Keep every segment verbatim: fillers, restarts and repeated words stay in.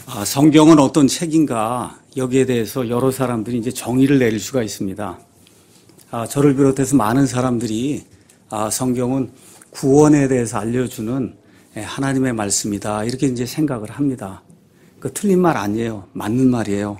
아, 성경은 어떤 책인가 여기에 대해서 여러 사람들이 이제 정의를 내릴 수가 있습니다. 아, 저를 비롯해서 많은 사람들이 아, 성경은 구원에 대해서 알려주는 하나님의 말씀이다 이렇게 이제 생각을 합니다. 그 틀린 말 아니에요. 맞는 말이에요.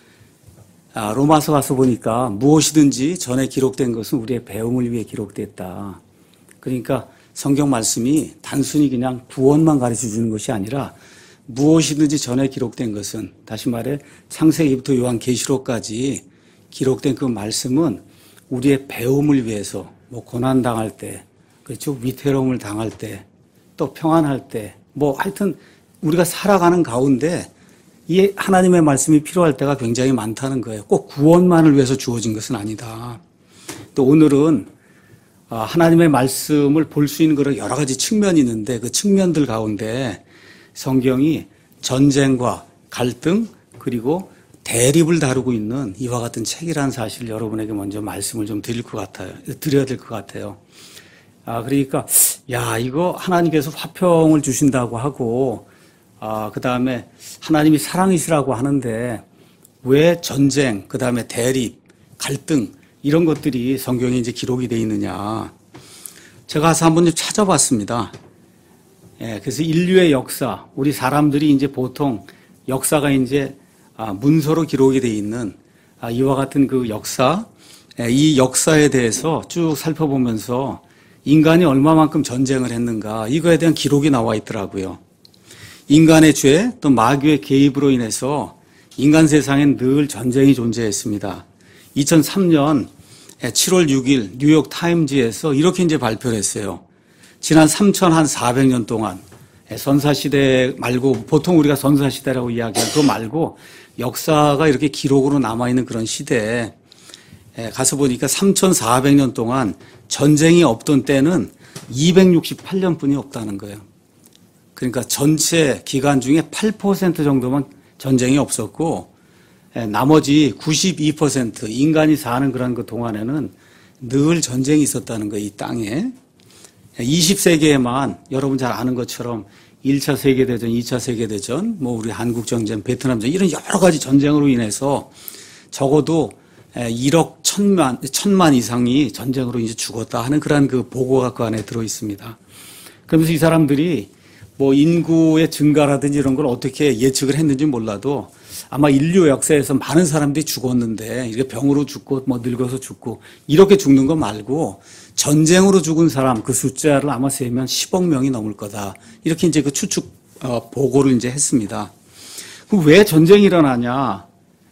아, 로마서 가서 보니까 무엇이든지 전에 기록된 것은 우리의 배움을 위해 기록됐다. 그러니까 성경 말씀이 단순히 그냥 구원만 가르쳐 주는 것이 아니라 무엇이든지 전에 기록된 것은, 다시 말해 창세기부터 요한계시록까지 기록된 그 말씀은 우리의 배움을 위해서, 뭐 고난당할 때, 그렇죠? 위태로움을 당할 때, 또 평안할 때, 뭐 하여튼 우리가 살아가는 가운데 이 하나님의 말씀이 필요할 때가 굉장히 많다는 거예요. 꼭 구원만을 위해서 주어진 것은 아니다. 또 오늘은 하나님의 말씀을 볼 수 있는 그런 여러 가지 측면이 있는데 그 측면들 가운데 성경이 전쟁과 갈등 그리고 대립을 다루고 있는 이와 같은 책이라는 사실을 여러분에게 먼저 말씀을 좀 드릴 것 같아요. 드려야 될 것 같아요. 아, 그러니까, 야, 이거 하나님께서 화평을 주신다고 하고, 아, 그 다음에 하나님이 사랑이시라고 하는데 왜 전쟁, 그 다음에 대립, 갈등, 이런 것들이 성경에 이제 기록이 되어 있느냐. 제가 가서 한번 좀 찾아봤습니다. 예, 그래서 인류의 역사, 우리 사람들이 이제 보통 역사가 이제 아, 문서로 기록이 되어 있는 아, 이와 같은 그 역사, 예, 이 역사에 대해서 쭉 살펴보면서 인간이 얼마만큼 전쟁을 했는가, 이거에 대한 기록이 나와 있더라고요. 인간의 죄, 또 마귀의 개입으로 인해서 인간 세상엔 늘 전쟁이 존재했습니다. 이천삼 년 칠월 육일 뉴욕 타임즈에서 이렇게 이제 발표를 했어요. 지난 삼천사백 년 동안 선사시대 말고 보통 우리가 선사시대라고 이야기하는 그거 말고 역사가 이렇게 기록으로 남아있는 그런 시대에 가서 보니까 삼천사백 년 동안 전쟁이 없던 때는 이백육십팔 년뿐이 없다는 거예요. 그러니까 전체 기간 중에 팔 퍼센트 정도만 전쟁이 없었고 나머지 구십이 퍼센트 인간이 사는 그런 그 동안에는 늘 전쟁이 있었다는 거예요. 이 땅에. 이십 세기에만 여러분 잘 아는 것처럼 일 차 세계대전, 이 차 세계대전, 뭐 우리 한국전쟁, 베트남전 이런 여러 가지 전쟁으로 인해서 적어도 일억 천만, 천만 이상이 전쟁으로 이제 죽었다 하는 그런 그 보고가 그 안에 들어 있습니다. 그러면서 이 사람들이 뭐 인구의 증가라든지 이런 걸 어떻게 예측을 했는지 몰라도 아마 인류 역사에서 많은 사람들이 죽었는데 이렇게 병으로 죽고 뭐 늙어서 죽고 이렇게 죽는 거 말고 전쟁으로 죽은 사람 그 숫자를 아마 세면 십억 명이 넘을 거다. 이렇게 이제 그 추측 어, 보고를 이제 했습니다. 그럼 왜 전쟁이 일어나냐?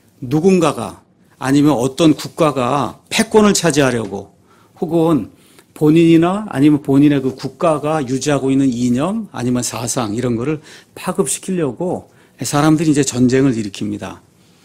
누군가가 아니면 어떤 국가가 패권을 차지하려고 혹은 본인이나 아니면 본인의 그 국가가 유지하고 있는 이념 아니면 사상 이런 거를 파급시키려고 사람들이 이제 전쟁을 일으킵니다.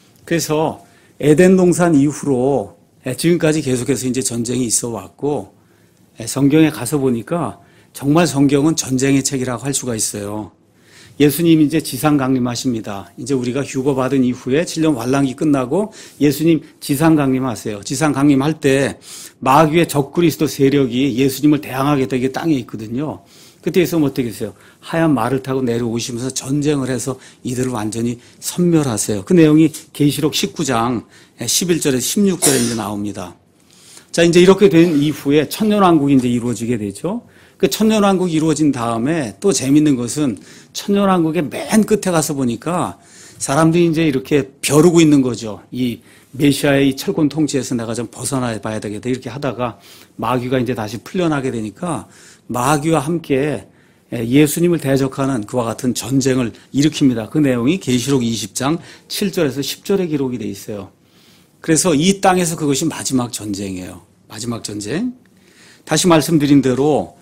그래서 에덴 동산 이후로 지금까지 계속해서 이제 전쟁이 있어 왔고 성경에 가서 보니까 정말 성경은 전쟁의 책이라고 할 수가 있어요. 예수님이 이제 지상 강림하십니다. 이제 우리가 휴거 받은 이후에 칠 년 환란기 끝나고 예수님 지상 강림하세요. 지상 강림할 때 마귀의 적그리스도 세력이 예수님을 대항하게 되게 땅에 있거든요. 그때 예수님은 어떻게 했어요? 하얀 말을 타고 내려오시면서 전쟁을 해서 이들을 완전히 섬멸하세요. 그 내용이 계시록 십구 장 십일 절에서 십육 절에 이제 나옵니다. 자, 이제 이렇게 된 이후에 천년왕국이 이제 이루어지게 되죠. 그 천년왕국이 이루어진 다음에 또 재밌는 것은 천년왕국의 맨 끝에 가서 보니까 사람들이 이제 이렇게 벼르고 있는 거죠. 이 메시아의 이 철권 통치에서 내가 좀 벗어나 봐야 되겠다. 이렇게 하다가 마귀가 이제 다시 풀려나게 되니까 마귀와 함께 예수님을 대적하는 그와 같은 전쟁을 일으킵니다. 그 내용이 계시록 이십 장 칠 절에서 십 절에 기록이 돼 있어요. 그래서 이 땅에서 그것이 마지막 전쟁이에요. 마지막 전쟁. 다시 말씀드린 대로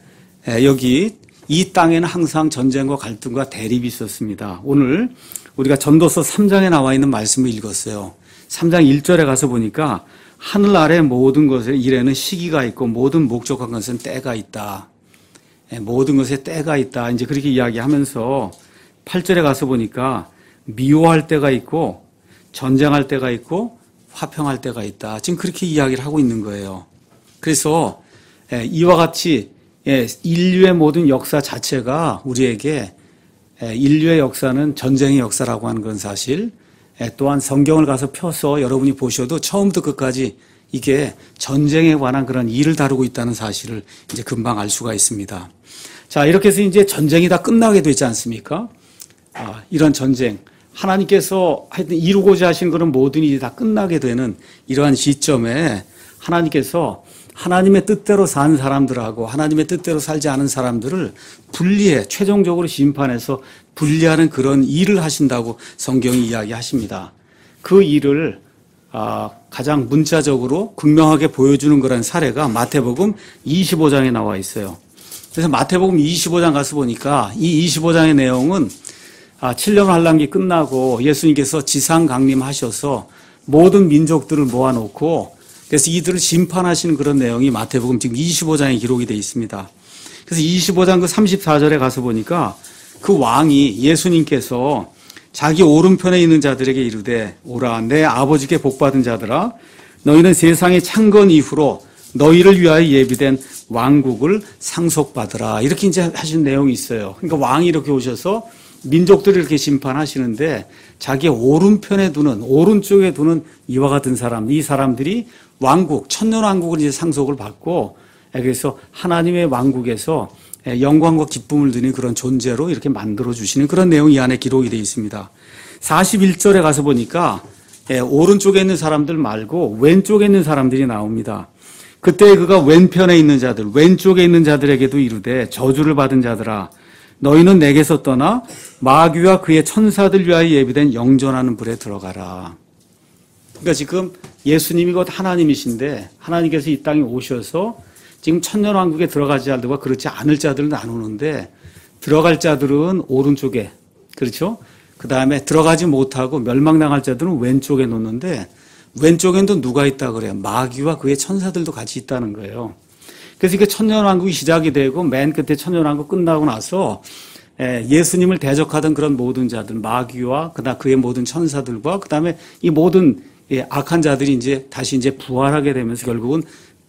여기 이 땅에는 항상 전쟁과 갈등과 대립이 있었습니다. 오늘 우리가 전도서 삼 장에 나와 있는 말씀을 읽었어요. 삼 장 일 절에 가서 보니까 하늘 아래 모든 것에 일에는 시기가 있고 모든 목적한 것은 때가 있다. 모든 것에 때가 있다. 이제 그렇게 이야기하면서 팔 절에 가서 보니까 미워할 때가 있고 전쟁할 때가 있고 화평할 때가 있다. 지금 그렇게 이야기를 하고 있는 거예요. 그래서 이와 같이 인류의 모든 역사 자체가 우리에게 인류의 역사는 전쟁의 역사라고 하는 건 사실, 또한 성경을 가서 펴서 여러분이 보셔도 처음부터 끝까지 이게 전쟁에 관한 그런 일을 다루고 있다는 사실을 이제 금방 알 수가 있습니다. 자, 이렇게 해서 이제 전쟁이 다 끝나게 되지 않습니까? 아, 이런 전쟁. 하나님께서 하여튼 이루고자 하신 그런 모든 일이 다 끝나게 되는 이러한 시점에 하나님께서 하나님의 뜻대로 산 사람들하고 하나님의 뜻대로 살지 않은 사람들을 분리해, 최종적으로 심판해서 분리하는 그런 일을 하신다고 성경이 이야기하십니다. 그 일을 아, 가장 문자적으로 극명하게 보여주는 그런 사례가 마태복음 이십오 장에 나와 있어요. 그래서 마태복음 이십오 장 가서 보니까 이 이십오 장의 내용은 아, 칠 년 환란기 끝나고 예수님께서 지상 강림하셔서 모든 민족들을 모아놓고 그래서 이들을 심판하시는 그런 내용이 마태복음 지금 이십오 장에 기록이 되어 있습니다. 그래서 이십오 장 그 삼십사 절에 가서 보니까 그 왕이 예수님께서 자기 오른편에 있는 자들에게 이르되 오라 내 아버지께 복받은 자들아 너희는 세상의 창건 이후로 너희를 위하여 예비된 왕국을 상속받으라 이렇게 이제 하신 내용이 있어요. 그러니까 왕이 이렇게 오셔서 민족들을 이렇게 심판하시는데 자기의 오른편에 두는 오른쪽에 두는 이와 같은 사람 이 사람들이 왕국 천년 왕국을 이제 상속을 받고 그래서 하나님의 왕국에서 영광과 기쁨을 드리는 그런 존재로 이렇게 만들어 주시는 그런 내용이 이 안에 기록이 되어 있습니다. 사십일 절에 가서 보니까 오른쪽에 있는 사람들 말고 왼쪽에 있는 사람들이 나옵니다. 그때 그가 왼편에 있는 자들 왼쪽에 있는 자들에게도 이르되 저주를 받은 자들아 너희는 내게서 떠나 마귀와 그의 천사들 위하여 예비된 영존하는 불에 들어가라. 그러니까 지금 예수님이 곧 하나님이신데 하나님께서 이 땅에 오셔서 지금 천년왕국에 들어가지 자들과 그렇지 않을 자들을 나누는데 들어갈 자들은 오른쪽에 그렇죠? 그 다음에 들어가지 못하고 멸망당할 자들은 왼쪽에 놓는데 왼쪽에는 누가 있다 그래요? 마귀와 그의 천사들도 같이 있다는 거예요. 그래서 이게 천년왕국이 시작이 되고 맨 끝에 천년왕국 끝나고 나서 예수님을 대적하던 그런 모든 자들 마귀와 그다음 그의 모든 천사들과 그다음에 이 모든 악한 자들이 이제 다시 이제 부활하게 되면서 결국은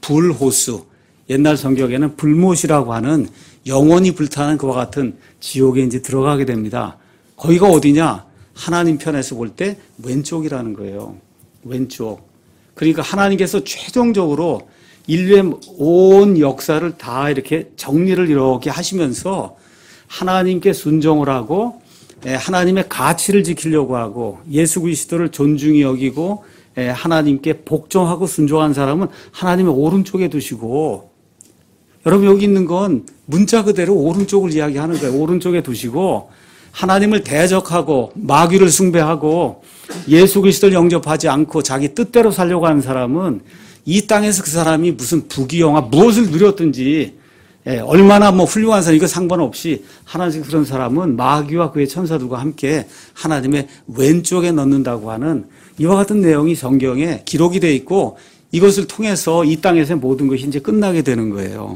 불호수 옛날 성경에는 불못이라고 하는 영원히 불타는 그와 같은 지옥에 이제 들어가게 됩니다. 거기가 어디냐? 하나님 편에서 볼 때 왼쪽이라는 거예요. 왼쪽. 그러니까 하나님께서 최종적으로 인류의 온 역사를 다 이렇게 정리를 이렇게 하시면서 하나님께 순종을 하고 하나님의 가치를 지키려고 하고 예수 그리스도를 존중히 여기고 하나님께 복종하고 순종한 사람은 하나님의 오른쪽에 두시고 여러분 여기 있는 건 문자 그대로 오른쪽을 이야기하는 거예요. 오른쪽에 두시고 하나님을 대적하고 마귀를 숭배하고 예수 그리스도를 영접하지 않고 자기 뜻대로 살려고 하는 사람은 이 땅에서 그 사람이 무슨 부귀영화 무엇을 누렸든지 예, 얼마나 뭐 훌륭한 사람 이거 상관없이 하나님 그런 사람은 마귀와 그의 천사들과 함께 하나님의 왼쪽에 넣는다고 하는 이와 같은 내용이 성경에 기록이 되어 있고 이것을 통해서 이 땅에서의 모든 것이 이제 끝나게 되는 거예요.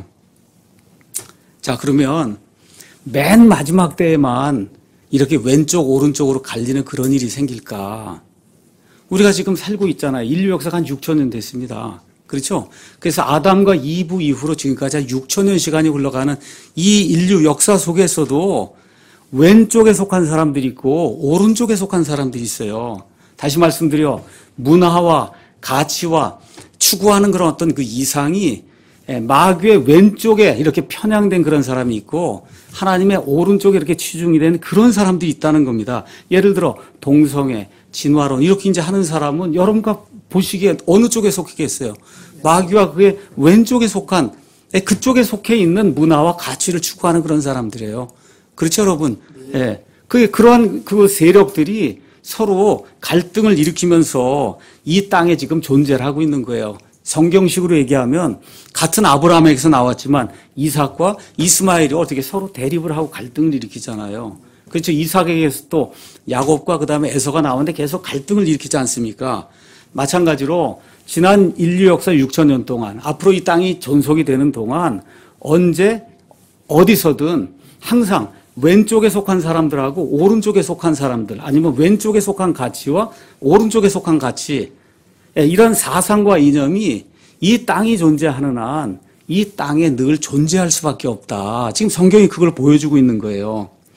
자, 그러면 맨 마지막 때에만 이렇게 왼쪽 오른쪽으로 갈리는 그런 일이 생길까? 우리가 지금 살고 있잖아요. 인류 역사가 한 육천 년 됐습니다. 그렇죠? 그래서 아담과 이브 이후로 지금까지 한 육천 년 시간이 흘러가는 이 인류 역사 속에서도 왼쪽에 속한 사람들이 있고 오른쪽에 속한 사람들이 있어요. 다시 말씀드려 문화와 가치와 추구하는 그런 어떤 그 이상이 마귀의 왼쪽에 이렇게 편향된 그런 사람이 있고 하나님의 오른쪽에 이렇게 치중이 된 그런 사람들이 있다는 겁니다. 예를 들어 동성애, 진화론 이렇게 이제 하는 사람은 여러분과 보시기에 어느 쪽에 속했겠어요? 마귀와 그의 왼쪽에 속한 그쪽에 속해 있는 문화와 가치를 추구하는 그런 사람들이에요. 그렇죠, 여러분? 예. 네. 그 그러한 그 세력들이 서로 갈등을 일으키면서 이 땅에 지금 존재를 하고 있는 거예요. 성경식으로 얘기하면 같은 아브라함에게서 나왔지만 이삭과 이스마엘이 어떻게 서로 대립을 하고 갈등을 일으키잖아요. 그렇죠. 이삭에게서 또 야곱과 그다음에 에서가 나오는데 계속 갈등을 일으키지 않습니까? 마찬가지로 지난 인류 역사 육천 년 동안 앞으로 이 땅이 존속이 되는 동안 언제 어디서든 항상 왼쪽에 속한 사람들하고 오른쪽에 속한 사람들 아니면 왼쪽에 속한 가치와 오른쪽에 속한 가치 이런 사상과 이념이 이 땅이 존재하는 한 이 땅에 늘 존재할 수밖에 없다. 지금 성경이 그걸 보여주고 있는 거예요. 자,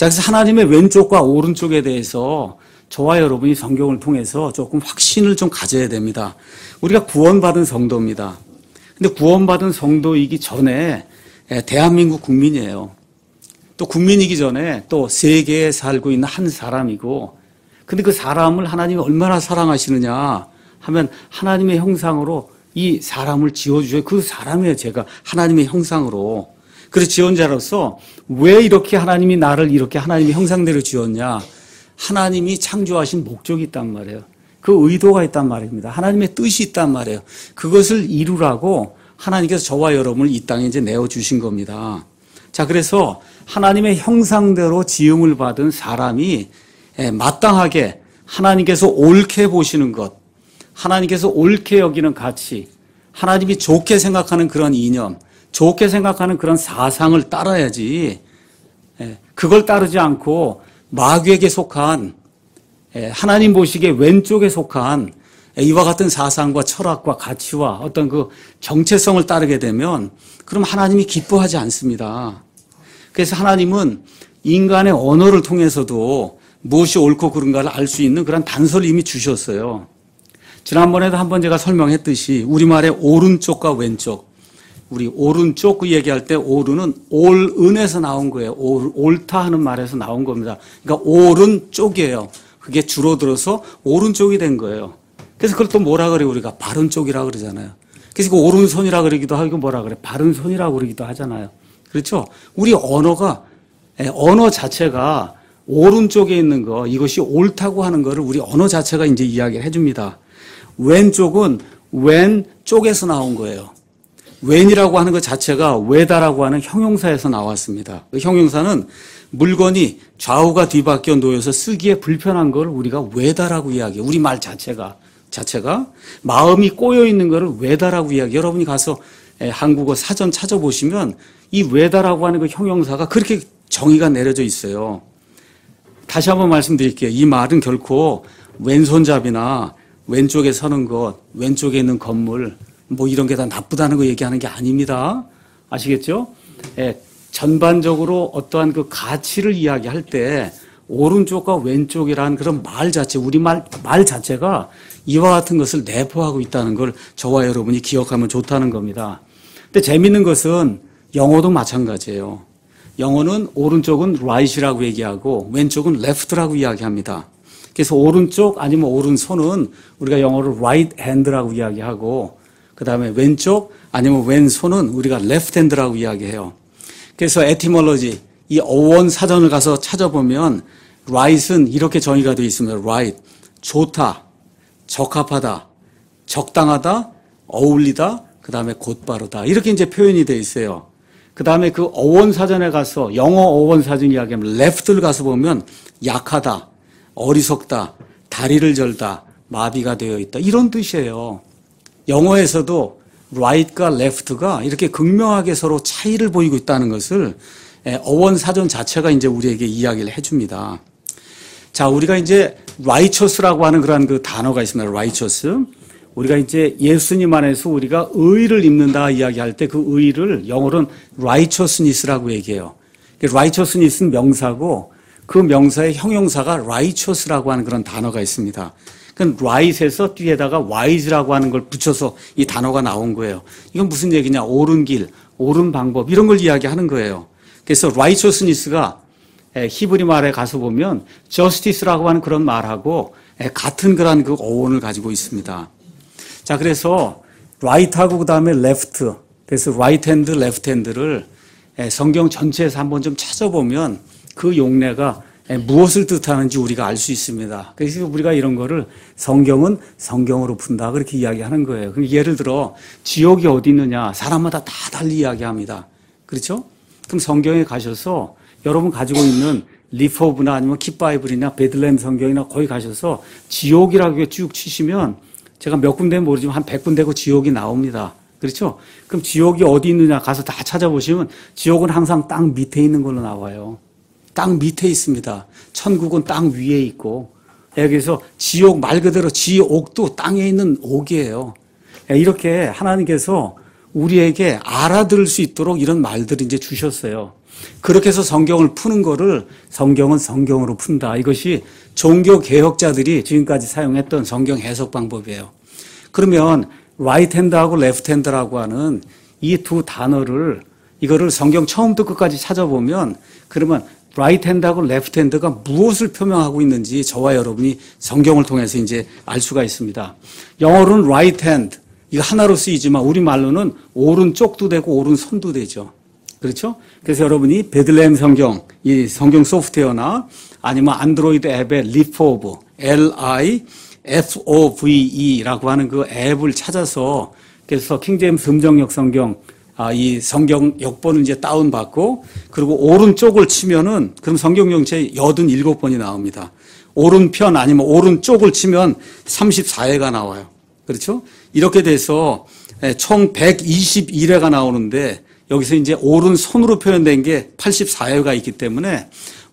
자, 그래서 하나님의 왼쪽과 오른쪽에 대해서 저와 여러분이 성경을 통해서 조금 확신을 좀 가져야 됩니다. 우리가 구원받은 성도입니다. 근데 구원받은 성도이기 전에 대한민국 국민이에요. 또 국민이기 전에 또 세계에 살고 있는 한 사람이고, 근데 그 사람을 하나님이 얼마나 사랑하시느냐 하면 하나님의 형상으로 이 사람을 지어주셔요. 그 사람이에요. 제가 하나님의 형상으로. 그래서 지은 자로서 왜 이렇게 하나님이 나를 이렇게 하나님의 형상대로 지었냐. 하나님이 창조하신 목적이 있단 말이에요. 그 의도가 있단 말입니다. 하나님의 뜻이 있단 말이에요. 그것을 이루라고 하나님께서 저와 여러분을 이 땅에 이제 내어주신 겁니다. 자, 그래서 하나님의 형상대로 지음을 받은 사람이 마땅하게 하나님께서 옳게 보시는 것, 하나님께서 옳게 여기는 가치, 하나님이 좋게 생각하는 그런 이념, 좋게 생각하는 그런 사상을 따라야지, 그걸 따르지 않고 마귀에게 속한, 하나님 보시기에 왼쪽에 속한 이와 같은 사상과 철학과 가치와 어떤 그 정체성을 따르게 되면 그럼 하나님이 기뻐하지 않습니다. 그래서 하나님은 인간의 언어를 통해서도 무엇이 옳고 그른가를 알 수 있는 그런 단서를 이미 주셨어요. 지난번에도 한번 제가 설명했듯이 우리말의 오른쪽과 왼쪽, 우리 오른쪽 그 얘기할 때 오른은 올은에서 나온 거예요. 올, 옳다 하는 말에서 나온 겁니다. 그러니까 오른쪽이에요. 그게 줄어들어서 오른쪽이 된 거예요. 그래서 그걸 또 뭐라 그래요? 우리가 바른 쪽이라 그러잖아요. 그래서 그 오른손이라 그러기도 하고 뭐라 그래? 바른 손이라고 그러기도 하잖아요. 그렇죠? 우리 언어가, 언어 자체가 오른쪽에 있는 거, 이것이 옳다고 하는 거를 우리 언어 자체가 이제 이야기를 해줍니다. 왼쪽은 왼쪽에서 나온 거예요. 왼이라고 하는 것 자체가 외다라고 하는 형용사에서 나왔습니다. 그 형용사는 물건이 좌우가 뒤바뀌어 놓여서 쓰기에 불편한 걸 우리가 외다라고 이야기해요. 우리 말 자체가. 자체가. 마음이 꼬여 있는 거를 외다라고 이야기해요. 여러분이 가서 한국어 사전 찾아보시면 이 외다라고 하는 그 형용사가 그렇게 정의가 내려져 있어요. 다시 한번 말씀드릴게요. 이 말은 결코 왼손잡이나 왼쪽에 서는 것, 왼쪽에 있는 건물, 뭐 이런 게 다 나쁘다는 거 얘기하는 게 아닙니다. 아시겠죠? 예, 전반적으로 어떠한 그 가치를 이야기할 때 오른쪽과 왼쪽이라는 그런 말 자체, 우리말 말 자체가 이와 같은 것을 내포하고 있다는 걸 저와 여러분이 기억하면 좋다는 겁니다. 근데 재밌는 것은 영어도 마찬가지예요. 영어는 오른쪽은 right이라고 얘기하고 왼쪽은 left라고 이야기합니다. 그래서 오른쪽 아니면 오른손은 우리가 영어로 right hand라고 이야기하고 그 다음에 왼쪽 아니면 왼손은 우리가 left hand라고 이야기해요. 그래서 etymology, 이 어원 사전을 가서 찾아보면 right은 이렇게 정의가 되어 있습니다. right, 좋다, 적합하다, 적당하다, 어울리다, 그 다음에 곧바르다. 이렇게 이제 표현이 되어 있어요. 그 다음에 그 어원 사전에 가서 영어 어원 사전 이야기하면 left를 가서 보면 약하다, 어리석다, 다리를 절다, 마비가 되어 있다. 이런 뜻이에요. 영어에서도 right과 left가 이렇게 극명하게 서로 차이를 보이고 있다는 것을 어원 사전 자체가 이제 우리에게 이야기를 해줍니다. 자, 우리가 이제 righteous라고 하는 그런 그 단어가 있습니다. righteous. 우리가 이제 예수님 안에서 우리가 의를 입는다 이야기할 때 그 의를 영어로는 righteousness라고 얘기해요. righteousness는 명사고 그 명사의 형용사가 righteous라고 하는 그런 단어가 있습니다. 그 right에서 뒤에다가 wise라고 하는 걸 붙여서 이 단어가 나온 거예요. 이건 무슨 얘기냐? 옳은 길, 옳은 방법 이런 걸 이야기하는 거예요. 그래서 righteousness가 히브리 말에 가서 보면 justice라고 하는 그런 말하고 같은 그런 그 어원을 가지고 있습니다. 자, 그래서 right하고 그 다음에 left, 그래서 right hand, left hand를 성경 전체에서 한번 좀 찾아보면 그 용례가 무엇을 뜻하는지 우리가 알 수 있습니다. 그래서 우리가 이런 거를 성경은 성경으로 푼다 그렇게 이야기하는 거예요. 예를 들어 지옥이 어디 있느냐 사람마다 다 달리 이야기합니다. 그렇죠? 그럼 성경에 가셔서 여러분 가지고 있는 리포브나 아니면 킵바이블이나 베들레헴 성경이나 거기 가셔서 지옥이라고 쭉 치시면 제가 몇 군데는 모르지만 한 백 군데고 지옥이 나옵니다. 그렇죠? 그럼 지옥이 어디 있느냐 가서 다 찾아보시면 지옥은 항상 땅 밑에 있는 걸로 나와요. 땅 밑에 있습니다. 천국은 땅 위에 있고 여기서 지옥 말 그대로 지옥도 땅에 있는 옥이에요. 이렇게 하나님께서 우리에게 알아들을 수 있도록 이런 말들을 이제 주셨어요. 그렇게 해서 성경을 푸는 거를 성경은 성경으로 푼다. 이것이 종교 개혁자들이 지금까지 사용했던 성경 해석 방법이에요. 그러면 right hand하고 left hand라고 하는 이 두 단어를 이거를 성경 처음부터 끝까지 찾아보면 그러면 right hand하고 left hand가 무엇을 표명하고 있는지 저와 여러분이 성경을 통해서 이제 알 수가 있습니다. 영어로는 right hand 이거 하나로 쓰이지만 우리말로는 오른쪽도 되고 오른손도 되죠. 그렇죠? 그래서 여러분이 베들레헴 성경, 이 성경 소프트웨어나 아니면 안드로이드 앱의 리포브, 엘 아이 에프 오 브이 이라고 하는 그 앱을 찾아서 그래서 킹제임스 음정역 성경, 아, 이 성경 역본을 이제 다운받고 그리고 오른쪽을 치면은 그럼 성경 전체 팔십칠 번이 나옵니다. 오른편 아니면 오른쪽을 치면 삼십사 회가 나와요. 그렇죠? 이렇게 돼서 총 백이십일 회가 나오는데 여기서 이제 오른손으로 표현된 게 팔십사 회가 있기 때문에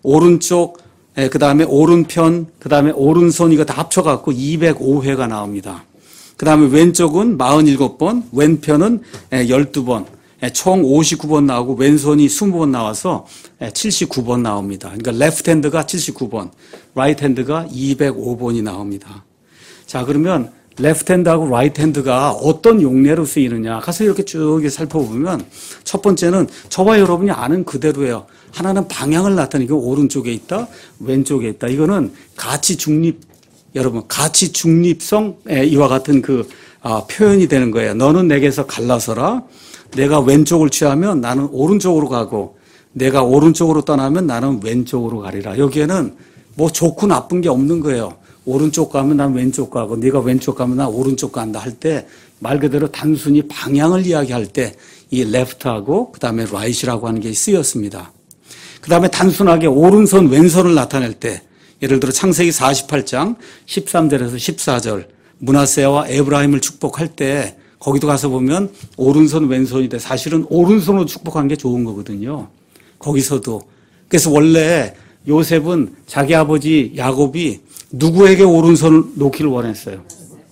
오른쪽, 그 다음에 오른편, 그 다음에 오른손 이거 다 합쳐갖고 이백오 회가 나옵니다. 그 다음에 왼쪽은 사십칠 번, 왼편은 십이 번, 총 오십구 번 나오고 왼손이 이십 번 나와서 칠십구 번 나옵니다. 그러니까 레프트 핸드가 칠십구 번, 라이트 핸드가 이백오 번이 나옵니다. 자, 그러면 레프트 핸드하고 라이트 핸드가 어떤 용례로 쓰이느냐 가서 이렇게 쭉 살펴보면 첫 번째는 저와 여러분이 아는 그대로예요. 하나는 방향을 나타내고 오른쪽에 있다, 왼쪽에 있다. 이거는 가치 중립, 여러분 가치 중립성 이와 같은 그 아, 표현이 되는 거예요. 너는 내게서 갈라서라. 내가 왼쪽을 취하면 나는 오른쪽으로 가고 내가 오른쪽으로 떠나면 나는 왼쪽으로 가리라. 여기에는 뭐 좋고 나쁜 게 없는 거예요. 오른쪽 가면 난 왼쪽 가고 네가 왼쪽 가면 난 오른쪽 간다 할 때 말 그대로 단순히 방향을 이야기할 때 이 left하고 그다음에 right이라고 하는 게 쓰였습니다. 그다음에 단순하게 오른손 왼손을 나타낼 때 예를 들어 창세기 사십팔 장 십삼 절에서 십사 절 므낫세와 에브라임을 축복할 때 거기도 가서 보면 오른손 왼손이 돼 사실은 오른손으로 축복한 게 좋은 거거든요. 거기서도 그래서 원래 요셉은 자기 아버지 야곱이 누구에게 오른손을 놓기를 원했어요?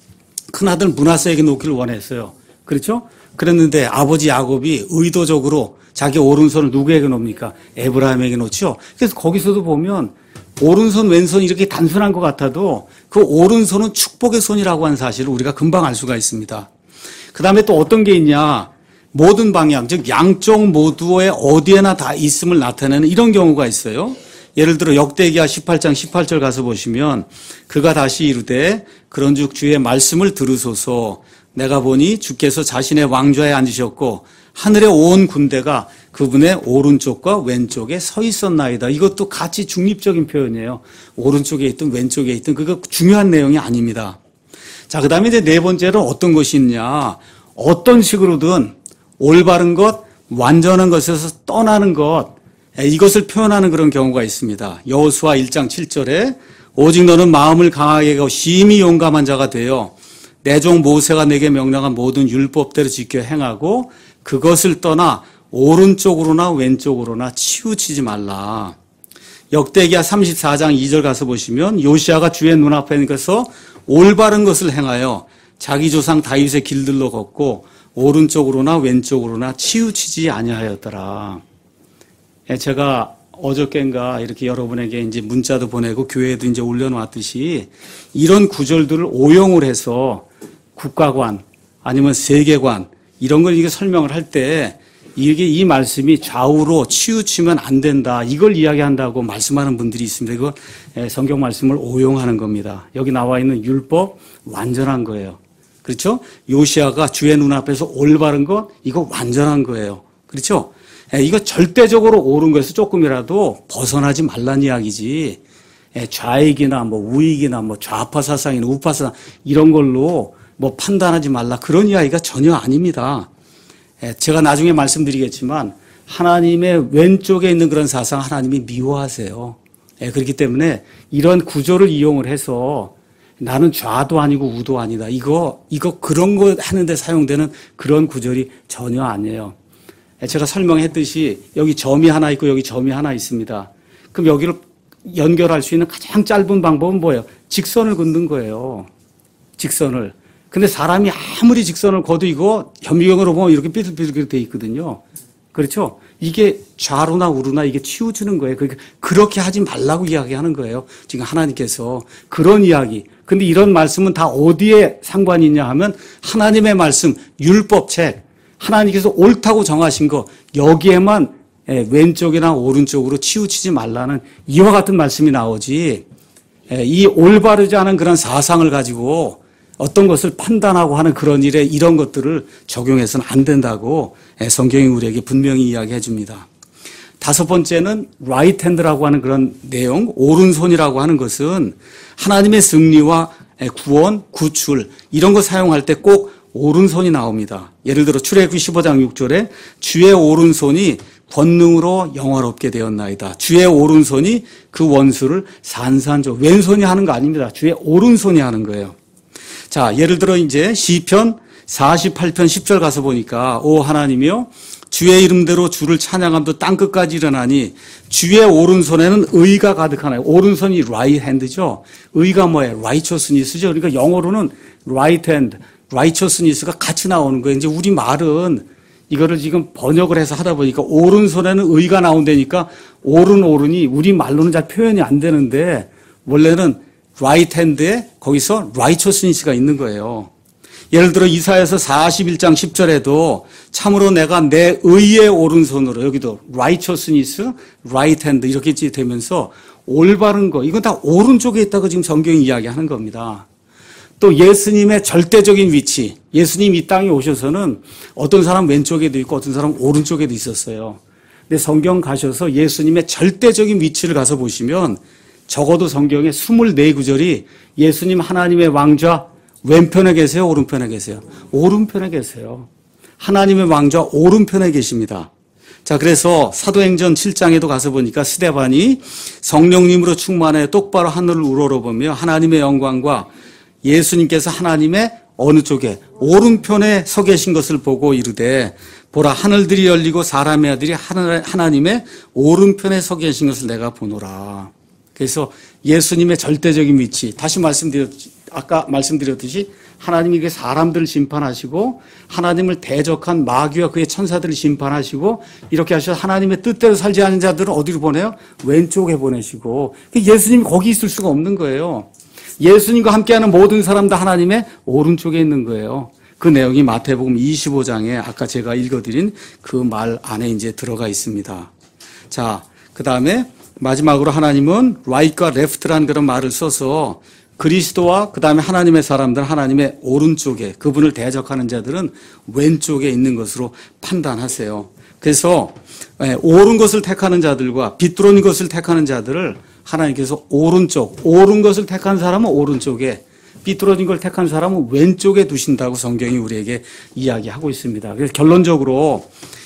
큰아들 므낫세에게 놓기를 원했어요. 그렇죠? 그랬는데 아버지 야곱이 의도적으로 자기 오른손을 누구에게 놓습니까? 에브라임에게 놓죠. 그래서 거기서도 보면 오른손 왼손 이렇게 단순한 것 같아도 그 오른손은 축복의 손이라고 하는 사실을 우리가 금방 알 수가 있습니다. 그 다음에 또 어떤 게 있냐. 모든 방향, 즉 양쪽 모두에 어디에나 다 있음을 나타내는 이런 경우가 있어요. 예를 들어 역대기하 십팔 장 십팔 절 가서 보시면 그가 다시 이르되 그런즉 주의 말씀을 들으소서 내가 보니 주께서 자신의 왕좌에 앉으셨고 하늘의 온 군대가 그분의 오른쪽과 왼쪽에 서 있었나이다. 이것도 같이 중립적인 표현이에요. 오른쪽에 있든 왼쪽에 있든 그거 중요한 내용이 아닙니다. 자, 그 다음에 이제 네 번째로 어떤 것이 있냐. 어떤 식으로든 올바른 것, 완전한 것에서 떠나는 것, 이것을 표현하는 그런 경우가 있습니다. 여호수아 일 장 칠 절에 오직 너는 마음을 강하게 하고 심히 용감한 자가 되어 내 종 모세가 내게 명령한 모든 율법대로 지켜 행하고 그것을 떠나 오른쪽으로나 왼쪽으로나 치우치지 말라. 역대기하 삼십사 장 이 절 가서 보시면 요시아가 주의 눈앞에 가서 올바른 것을 행하여 자기 조상 다윗의 길들로 걷고 오른쪽으로나 왼쪽으로나 치우치지 아니하였더라. 제가 어저께인가 이렇게 여러분에게 이제 문자도 보내고 교회에도 이제 올려놓았듯이 이런 구절들을 오용을 해서 국가관 아니면 세계관 이런 걸 이게 설명을 할 때 이게 이 말씀이 좌우로 치우치면 안 된다. 이걸 이야기한다고 말씀하는 분들이 있습니다. 이거 성경 말씀을 오용하는 겁니다. 여기 나와 있는 율법 완전한 거예요. 그렇죠? 요시아가 주의 눈앞에서 올바른 것 이거 완전한 거예요. 그렇죠? 이거 절대적으로 옳은 것에서 조금이라도 벗어나지 말란 이야기지. 좌익이나 뭐 우익이나 뭐 좌파 사상이나 우파 사상 이런 걸로 뭐 판단하지 말라 그런 이야기가 전혀 아닙니다. 제가 나중에 말씀드리겠지만 하나님의 왼쪽에 있는 그런 사상 하나님이 미워하세요. 그렇기 때문에 이런 구조를 이용을 해서 나는 좌도 아니고 우도 아니다. 이거 이거 그런 거 하는데 사용되는 그런 구절이 전혀 아니에요. 제가 설명했듯이 여기 점이 하나 있고 여기 점이 하나 있습니다. 그럼 여기를 연결할 수 있는 가장 짧은 방법은 뭐예요? 직선을 긋는 거예요. 직선을. 근데 사람이 아무리 직선을 걷도 이거 현미경으로 보면 이렇게 삐뚤삐뚤 돼 있거든요. 그렇죠? 이게 좌로나 우로나 이게 치우치는 거예요. 그러니까 그렇게 하지 말라고 이야기하는 거예요. 지금 하나님께서 그런 이야기. 근데 이런 말씀은 다 어디에 상관이 있냐 하면 하나님의 말씀, 율법책, 하나님께서 옳다고 정하신 거 여기에만 왼쪽이나 오른쪽으로 치우치지 말라는 이와 같은 말씀이 나오지, 이 올바르지 않은 그런 사상을 가지고 어떤 것을 판단하고 하는 그런 일에 이런 것들을 적용해서는 안 된다고 성경이 우리에게 분명히 이야기해 줍니다. 다섯 번째는 right hand라고 하는 그런 내용, 오른손이라고 하는 것은 하나님의 승리와 구원, 구출 이런 거 사용할 때 꼭 오른손이 나옵니다. 예를 들어 출애굽기 십오 장 육 절에 주의 오른손이 권능으로 영화롭게 되었나이다. 주의 오른손이 그 원수를 산산조, 왼손이 하는 거 아닙니다. 주의 오른손이 하는 거예요. 자, 예를 들어 이제 시편 사십팔 편 십 절 가서 보니까 오 하나님이여 주의 이름대로 주를 찬양함도 땅끝까지 일어나니 주의 오른손에는 의가 가득하나요. 오른손이 right hand죠. 의가 뭐예요? righteousness죠. 그러니까 영어로는 right hand, righteousness가 같이 나오는 거예요. 이제 우리 말은 이거를 지금 번역을 해서 하다 보니까 오른손에는 의가 나온다니까 오른 오른이 우리 말로는 잘 표현이 안 되는데 원래는 right hand에 거기서 righteousness가 있는 거예요. 예를 들어 이사야서 사십일 장 십 절에도 참으로 내가 내 의의 오른손으로 여기도 righteousness, right hand 이렇게 되면서 올바른 거 이건 다 오른쪽에 있다고 지금 성경이 이야기하는 겁니다. 또 예수님의 절대적인 위치, 예수님 이 땅에 오셔서는 어떤 사람 왼쪽에도 있고 어떤 사람 오른쪽에도 있었어요. 근데 성경 가셔서 예수님의 절대적인 위치를 가서 보시면 적어도 성경에 이십사 구절이 예수님 하나님의 왕좌 왼편에 계세요? 오른편에 계세요? 오른편에 계세요. 하나님의 왕좌 오른편에 계십니다. 자, 그래서 사도행전 칠 장에도 가서 보니까 스데반이 성령님으로 충만해 똑바로 하늘을 우러러보며 하나님의 영광과 예수님께서 하나님의 어느 쪽에 오른편에 서 계신 것을 보고 이르되 보라 하늘들이 열리고 사람의 아들이 하나님의 오른편에 서 계신 것을 내가 보노라. 그래서 예수님의 절대적인 위치, 다시 말씀드렸, 아까 말씀드렸듯이 하나님이 사람들을 심판하시고 하나님을 대적한 마귀와 그의 천사들을 심판하시고 이렇게 하셔서 하나님의 뜻대로 살지 않은 자들은 어디로 보내요? 왼쪽에 보내시고 예수님이 거기 있을 수가 없는 거예요. 예수님과 함께하는 모든 사람 다 하나님의 오른쪽에 있는 거예요. 그 내용이 마태복음 이십오 장에 아까 제가 읽어드린 그 말 안에 이제 들어가 있습니다. 자, 그 다음에 마지막으로 하나님은 right과 left라는 그런 말을 써서 그리스도와 그 다음에 하나님의 사람들, 하나님의 오른쪽에 그분을 대적하는 자들은 왼쪽에 있는 것으로 판단하세요. 그래서 옳은 것을 택하는 자들과 비뚤어진 것을 택하는 자들을 하나님께서 오른쪽, 옳은 것을 택한 사람은 오른쪽에, 삐뚤어진 걸 택한 사람은 왼쪽에 두신다고 성경이 우리에게 이야기하고 있습니다. 그래서 결론적으로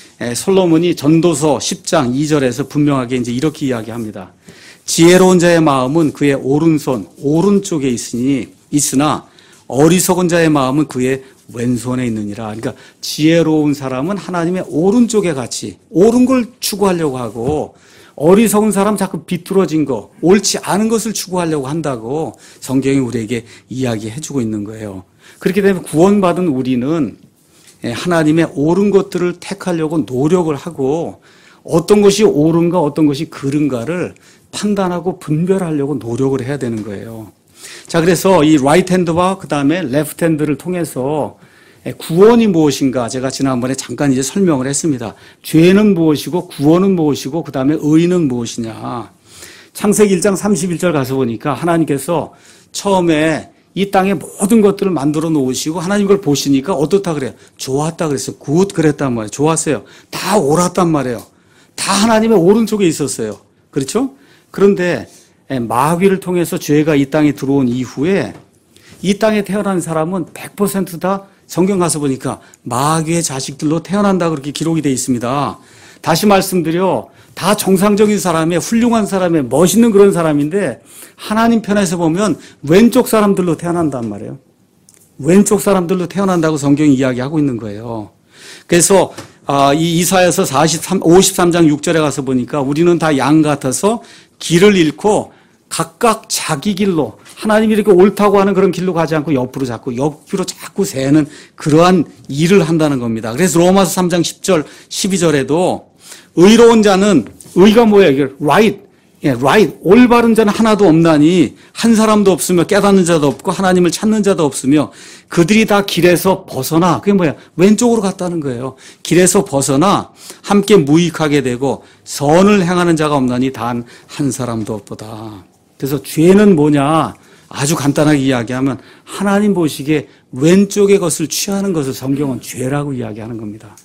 솔로몬이 전도서 십 장 이 절에서 분명하게 이제 이렇게 이야기합니다. 지혜로운 자의 마음은 그의 오른손, 오른쪽에 있으니, 있으나 어리석은 자의 마음은 그의 왼손에 있느니라. 그러니까 지혜로운 사람은 하나님의 오른쪽에 같이 옳은 걸 추구하려고 하고 어리석은 사람 자꾸 비뚤어진 거, 옳지 않은 것을 추구하려고 한다고 성경이 우리에게 이야기해주고 있는 거예요. 그렇게 되면 구원받은 우리는 하나님의 옳은 것들을 택하려고 노력을 하고 어떤 것이 옳은가 어떤 것이 그른가를 판단하고 분별하려고 노력을 해야 되는 거예요. 자, 그래서 이 right hand와 그 다음에 left hand를 통해서 구원이 무엇인가 제가 지난번에 잠깐 이제 설명을 했습니다. 죄는 무엇이고 구원은 무엇이고 그 다음에 의는 무엇이냐. 창세기 일 장 삼십일 절 가서 보니까 하나님께서 처음에 이 땅의 모든 것들을 만들어 놓으시고 하나님 그걸 보시니까 어떻다 그래요? 좋았다 그랬어요. 굿 그랬단 말이에요. 좋았어요. 다 옳았단 말이에요. 다 하나님의 오른쪽에 있었어요. 그렇죠? 그런데 마귀를 통해서 죄가 이 땅에 들어온 이후에 이 땅에 태어난 사람은 백 퍼센트 다 성경 가서 보니까 마귀의 자식들로 태어난다 그렇게 기록이 되어 있습니다. 다시 말씀드려 다 정상적인 사람의 훌륭한 사람의 멋있는 그런 사람인데 하나님 편에서 보면 왼쪽 사람들로 태어난단 말이에요. 왼쪽 사람들로 태어난다고 성경이 이야기하고 있는 거예요. 그래서 이 이사야서 오십삼 장 육 절에 가서 보니까 우리는 다 양 같아서 길을 잃고 각각 자기 길로 하나님이 이렇게 옳다고 하는 그런 길로 가지 않고 옆으로 자꾸 옆으로 자꾸 새는 그러한 일을 한다는 겁니다. 그래서 로마서 삼 장 십 절 십이 절에도 의로운 자는 의가 뭐예요? 이게 right. 예, right. 올바른 자는 하나도 없나니 한 사람도 없으며 깨닫는 자도 없고 하나님을 찾는 자도 없으며 그들이 다 길에서 벗어나 그게 뭐야? 왼쪽으로 갔다는 거예요. 길에서 벗어나 함께 무익하게 되고 선을 행하는 자가 없나니 단 한 사람도 없도다. 그래서 죄는 뭐냐? 아주 간단하게 이야기하면 하나님 보시기에 왼쪽의 것을 취하는 것을 성경은 죄라고 이야기하는 겁니다.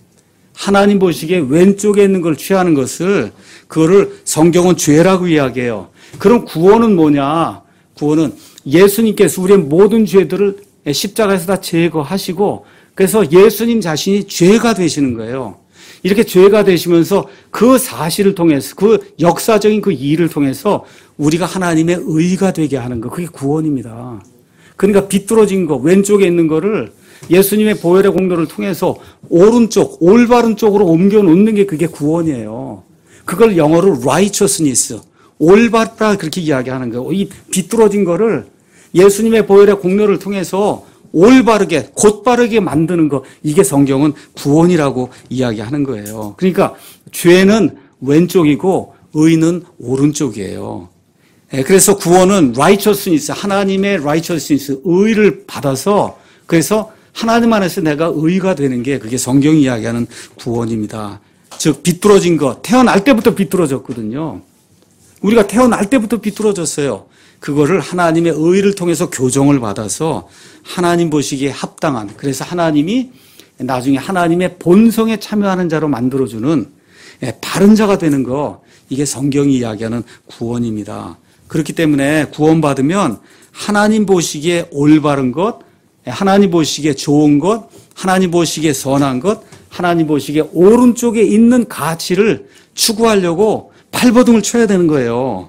하나님 보시기에 왼쪽에 있는 걸 취하는 것을 그거를 성경은 죄라고 이야기해요. 그럼 구원은 뭐냐? 구원은 예수님께서 우리의 모든 죄들을 십자가에서 다 제거하시고 그래서 예수님 자신이 죄가 되시는 거예요. 이렇게 죄가 되시면서 그 사실을 통해서 그 역사적인 그 일을 통해서 우리가 하나님의 의가 되게 하는 거 그게 구원입니다. 그러니까 비뚤어진 거 왼쪽에 있는 거를 예수님의 보혈의 공로를 통해서 오른쪽, 올바른 쪽으로 옮겨 놓는 게 그게 구원이에요. 그걸 영어로 righteousness, 올바르다 그렇게 이야기하는 거예요. 이 비뚤어진 거를 예수님의 보혈의 공로를 통해서 올바르게, 곧바르게 만드는 거, 이게 성경은 구원이라고 이야기하는 거예요. 그러니까 죄는 왼쪽이고 의는 오른쪽이에요. 그래서 구원은 righteousness, 하나님의 righteousness, 의를 받아서 그래서 하나님 안에서 내가 의가 되는 게 그게 성경이 이야기하는 구원입니다. 즉 비뚤어진 것, 태어날 때부터 비뚤어졌거든요. 우리가 태어날 때부터 비뚤어졌어요. 그거를 하나님의 의를 통해서 교정을 받아서 하나님 보시기에 합당한, 그래서 하나님이 나중에 하나님의 본성에 참여하는 자로 만들어주는 바른 자가 되는 거, 이게 성경이 이야기하는 구원입니다. 그렇기 때문에 구원받으면 하나님 보시기에 올바른 것, 하나님 보시기에 좋은 것, 하나님 보시기에 선한 것, 하나님 보시기에 오른쪽에 있는 가치를 추구하려고 발버둥을 쳐야 되는 거예요.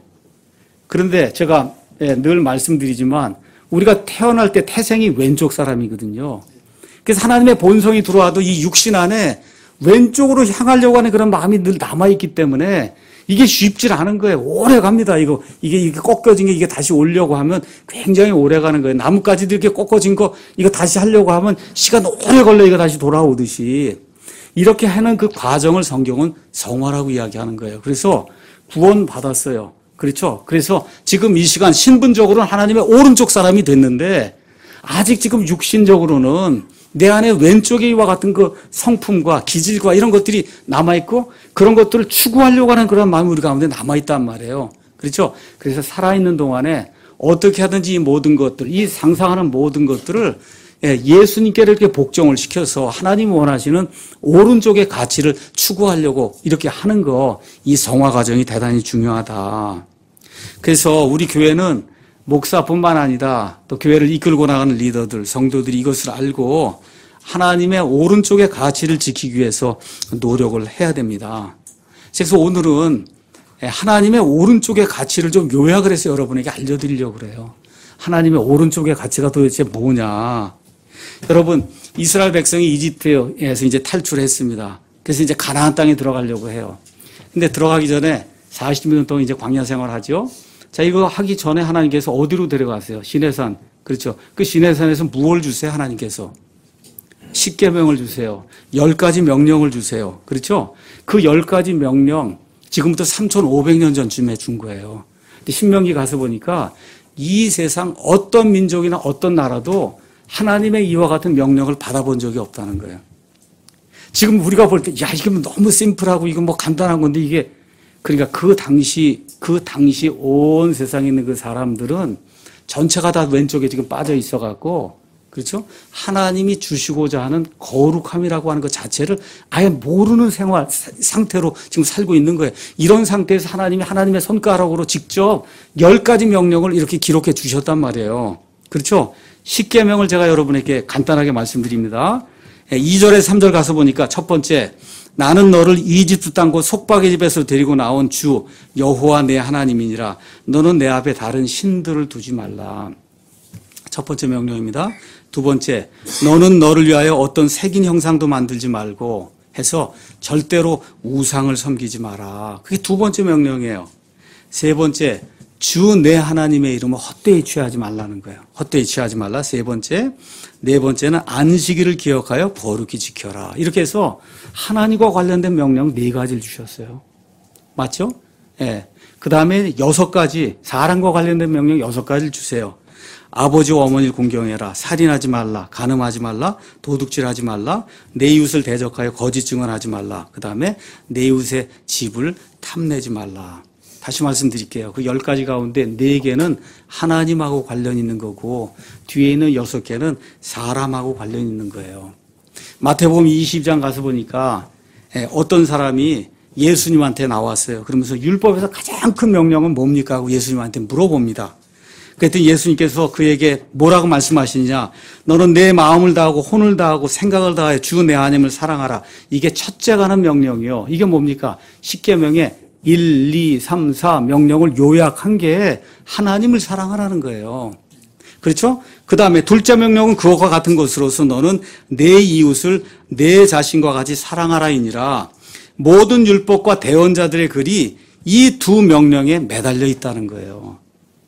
그런데 제가 늘 말씀드리지만 우리가 태어날 때 태생이 왼쪽 사람이거든요. 그래서 하나님의 본성이 들어와도 이 육신 안에 왼쪽으로 향하려고 하는 그런 마음이 늘 남아있기 때문에 이게 쉽지 않은 거예요. 오래 갑니다. 이거, 이게, 이게 꺾여진 게 이게 다시 오려고 하면 굉장히 오래 가는 거예요. 나뭇가지도 이렇게 꺾어진 거 이거 다시 하려고 하면 시간 오래 걸려 이거 다시 돌아오듯이. 이렇게 하는 그 과정을 성경은 성화라고 이야기하는 거예요. 그래서 구원 받았어요. 그렇죠? 그래서 지금 이 시간 신분적으로는 하나님의 오른쪽 사람이 됐는데 아직 지금 육신적으로는 내 안에 왼쪽에 이와 같은 그 성품과 기질과 이런 것들이 남아있고 그런 것들을 추구하려고 하는 그런 마음이 우리 가운데 남아있단 말이에요. 그렇죠? 그래서 살아있는 동안에 어떻게 하든지 이 모든 것들, 이 상상하는 모든 것들을 예수님께 이렇게 복종을 시켜서 하나님이 원하시는 오른쪽의 가치를 추구하려고 이렇게 하는 거, 이 성화 과정이 대단히 중요하다. 그래서 우리 교회는 목사뿐만 아니라 또 교회를 이끌고 나가는 리더들, 성도들이 이것을 알고 하나님의 오른쪽의 가치를 지키기 위해서 노력을 해야 됩니다. 그래서 오늘은 하나님의 오른쪽의 가치를 좀 요약을 해서 여러분에게 알려드리려고 그래요. 하나님의 오른쪽의 가치가 도대체 뭐냐. 여러분, 이스라엘 백성이 이집트에서 이제 탈출했습니다. 그래서 이제 가나안 땅에 들어가려고 해요. 근데 들어가기 전에 사십 년 동안 이제 광야 생활하죠. 자, 이거 하기 전에 하나님께서 어디로 데려가세요? 시내산. 그렇죠. 그 시내산에서 무엇을 주세요? 하나님께서. 십계명을 주세요. 열 가지 명령을 주세요. 그렇죠. 그 열 가지 명령, 지금부터 삼천오백 년 전쯤에 준 거예요. 근데 신명기 가서 보니까 이 세상 어떤 민족이나 어떤 나라도 하나님의 이와 같은 명령을 받아본 적이 없다는 거예요. 지금 우리가 볼 때, 야, 이게 너무 심플하고 이거 뭐 간단한 건데 이게, 그러니까 그 당시, 그 당시 온 세상에 있는 그 사람들은 전체가 다 왼쪽에 지금 빠져 있어갖고, 그렇죠? 하나님이 주시고자 하는 거룩함이라고 하는 것 자체를 아예 모르는 생활, 상태로 지금 살고 있는 거예요. 이런 상태에서 하나님이 하나님의 손가락으로 직접 열 가지 명령을 이렇게 기록해 주셨단 말이에요. 그렇죠? 십계명을 제가 여러분에게 간단하게 말씀드립니다. 이 절에 삼 절 가서 보니까 첫 번째, 나는 너를 이집트 땅 곧 속박의 집에서 데리고 나온 주 여호와 내 하나님이니라. 너는 내 앞에 다른 신들을 두지 말라. 첫 번째 명령입니다. 두 번째, 너는 너를 위하여 어떤 색인 형상도 만들지 말고 해서 절대로 우상을 섬기지 마라. 그게 두 번째 명령이에요. 세 번째, 주 내 하나님의 이름을 헛되이 취하지 말라는 거예요. 헛되이 취하지 말라. 세 번째, 네 번째는 안식일을 기억하여 거룩히 지켜라. 이렇게 해서 하나님과 관련된 명령 네 가지를 주셨어요. 맞죠? 예. 그 다음에 여섯 가지, 사람과 관련된 명령 여섯 가지를 주세요. 아버지와 어머니를 공경해라. 살인하지 말라. 간음하지 말라. 도둑질하지 말라. 내 이웃을 대적하여 거짓 증언하지 말라. 그 다음에 내 이웃의 집을 탐내지 말라. 다시 말씀드릴게요. 그 열 가지 가운데 네 개는 하나님하고 관련 있는 거고 뒤에 있는 여섯 개는 사람하고 관련 있는 거예요. 마태복음 이십 장 가서 보니까 어떤 사람이 예수님한테 나왔어요. 그러면서 율법에서 가장 큰 명령은 뭡니까? 하고 예수님한테 물어봅니다. 그랬더니 예수님께서 그에게 뭐라고 말씀하시느냐? 너는 내 마음을 다하고 혼을 다하고 생각을 다하여 주 내 하나님을 사랑하라. 이게 첫째 가는 명령이요. 이게 뭡니까? 십계명의 일, 이, 삼, 사 명령을 요약한 게 하나님을 사랑하라는 거예요. 그렇죠? 그 다음에 둘째 명령은 그것과 같은 것으로서 너는 내 이웃을 내 자신과 같이 사랑하라이니라. 모든 율법과 대언자들의 글이 이 두 명령에 매달려 있다는 거예요.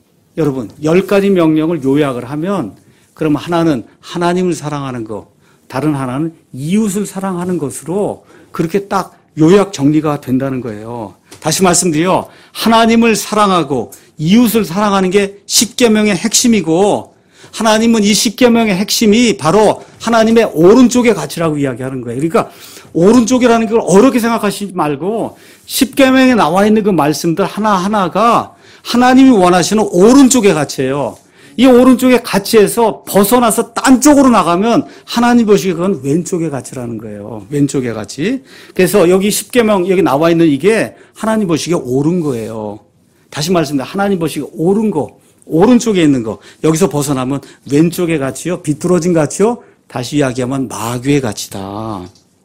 여러분, 열 가지 명령을 요약을 하면 그러면 하나는 하나님을 사랑하는 것, 다른 하나는 이웃을 사랑하는 것으로 그렇게 딱 요약 정리가 된다는 거예요. 다시 말씀드려 하나님을 사랑하고 이웃을 사랑하는 게 십계명의 핵심이고 하나님은 이 십계명의 핵심이 바로 하나님의 오른쪽의 가치라고 이야기하는 거예요. 그러니까 오른쪽이라는 걸 어렵게 생각하시지 말고 십계명에 나와 있는 그 말씀들 하나하나가 하나님이 원하시는 오른쪽의 가치예요. 이 오른쪽의 가치에서 벗어나서 딴 쪽으로 나가면 하나님 보시기에 그건 왼쪽의 가치라는 거예요. 왼쪽의 가치. 그래서 여기 십계명 여기 나와 있는 이게 하나님 보시기에 옳은 거예요. 다시 말씀드립니다. 하나님 보시기에 옳은 거, 오른쪽에 있는 거. 여기서 벗어나면 왼쪽의 가치요. 비뚤어진 가치요. 다시 이야기하면 마귀의 가치다.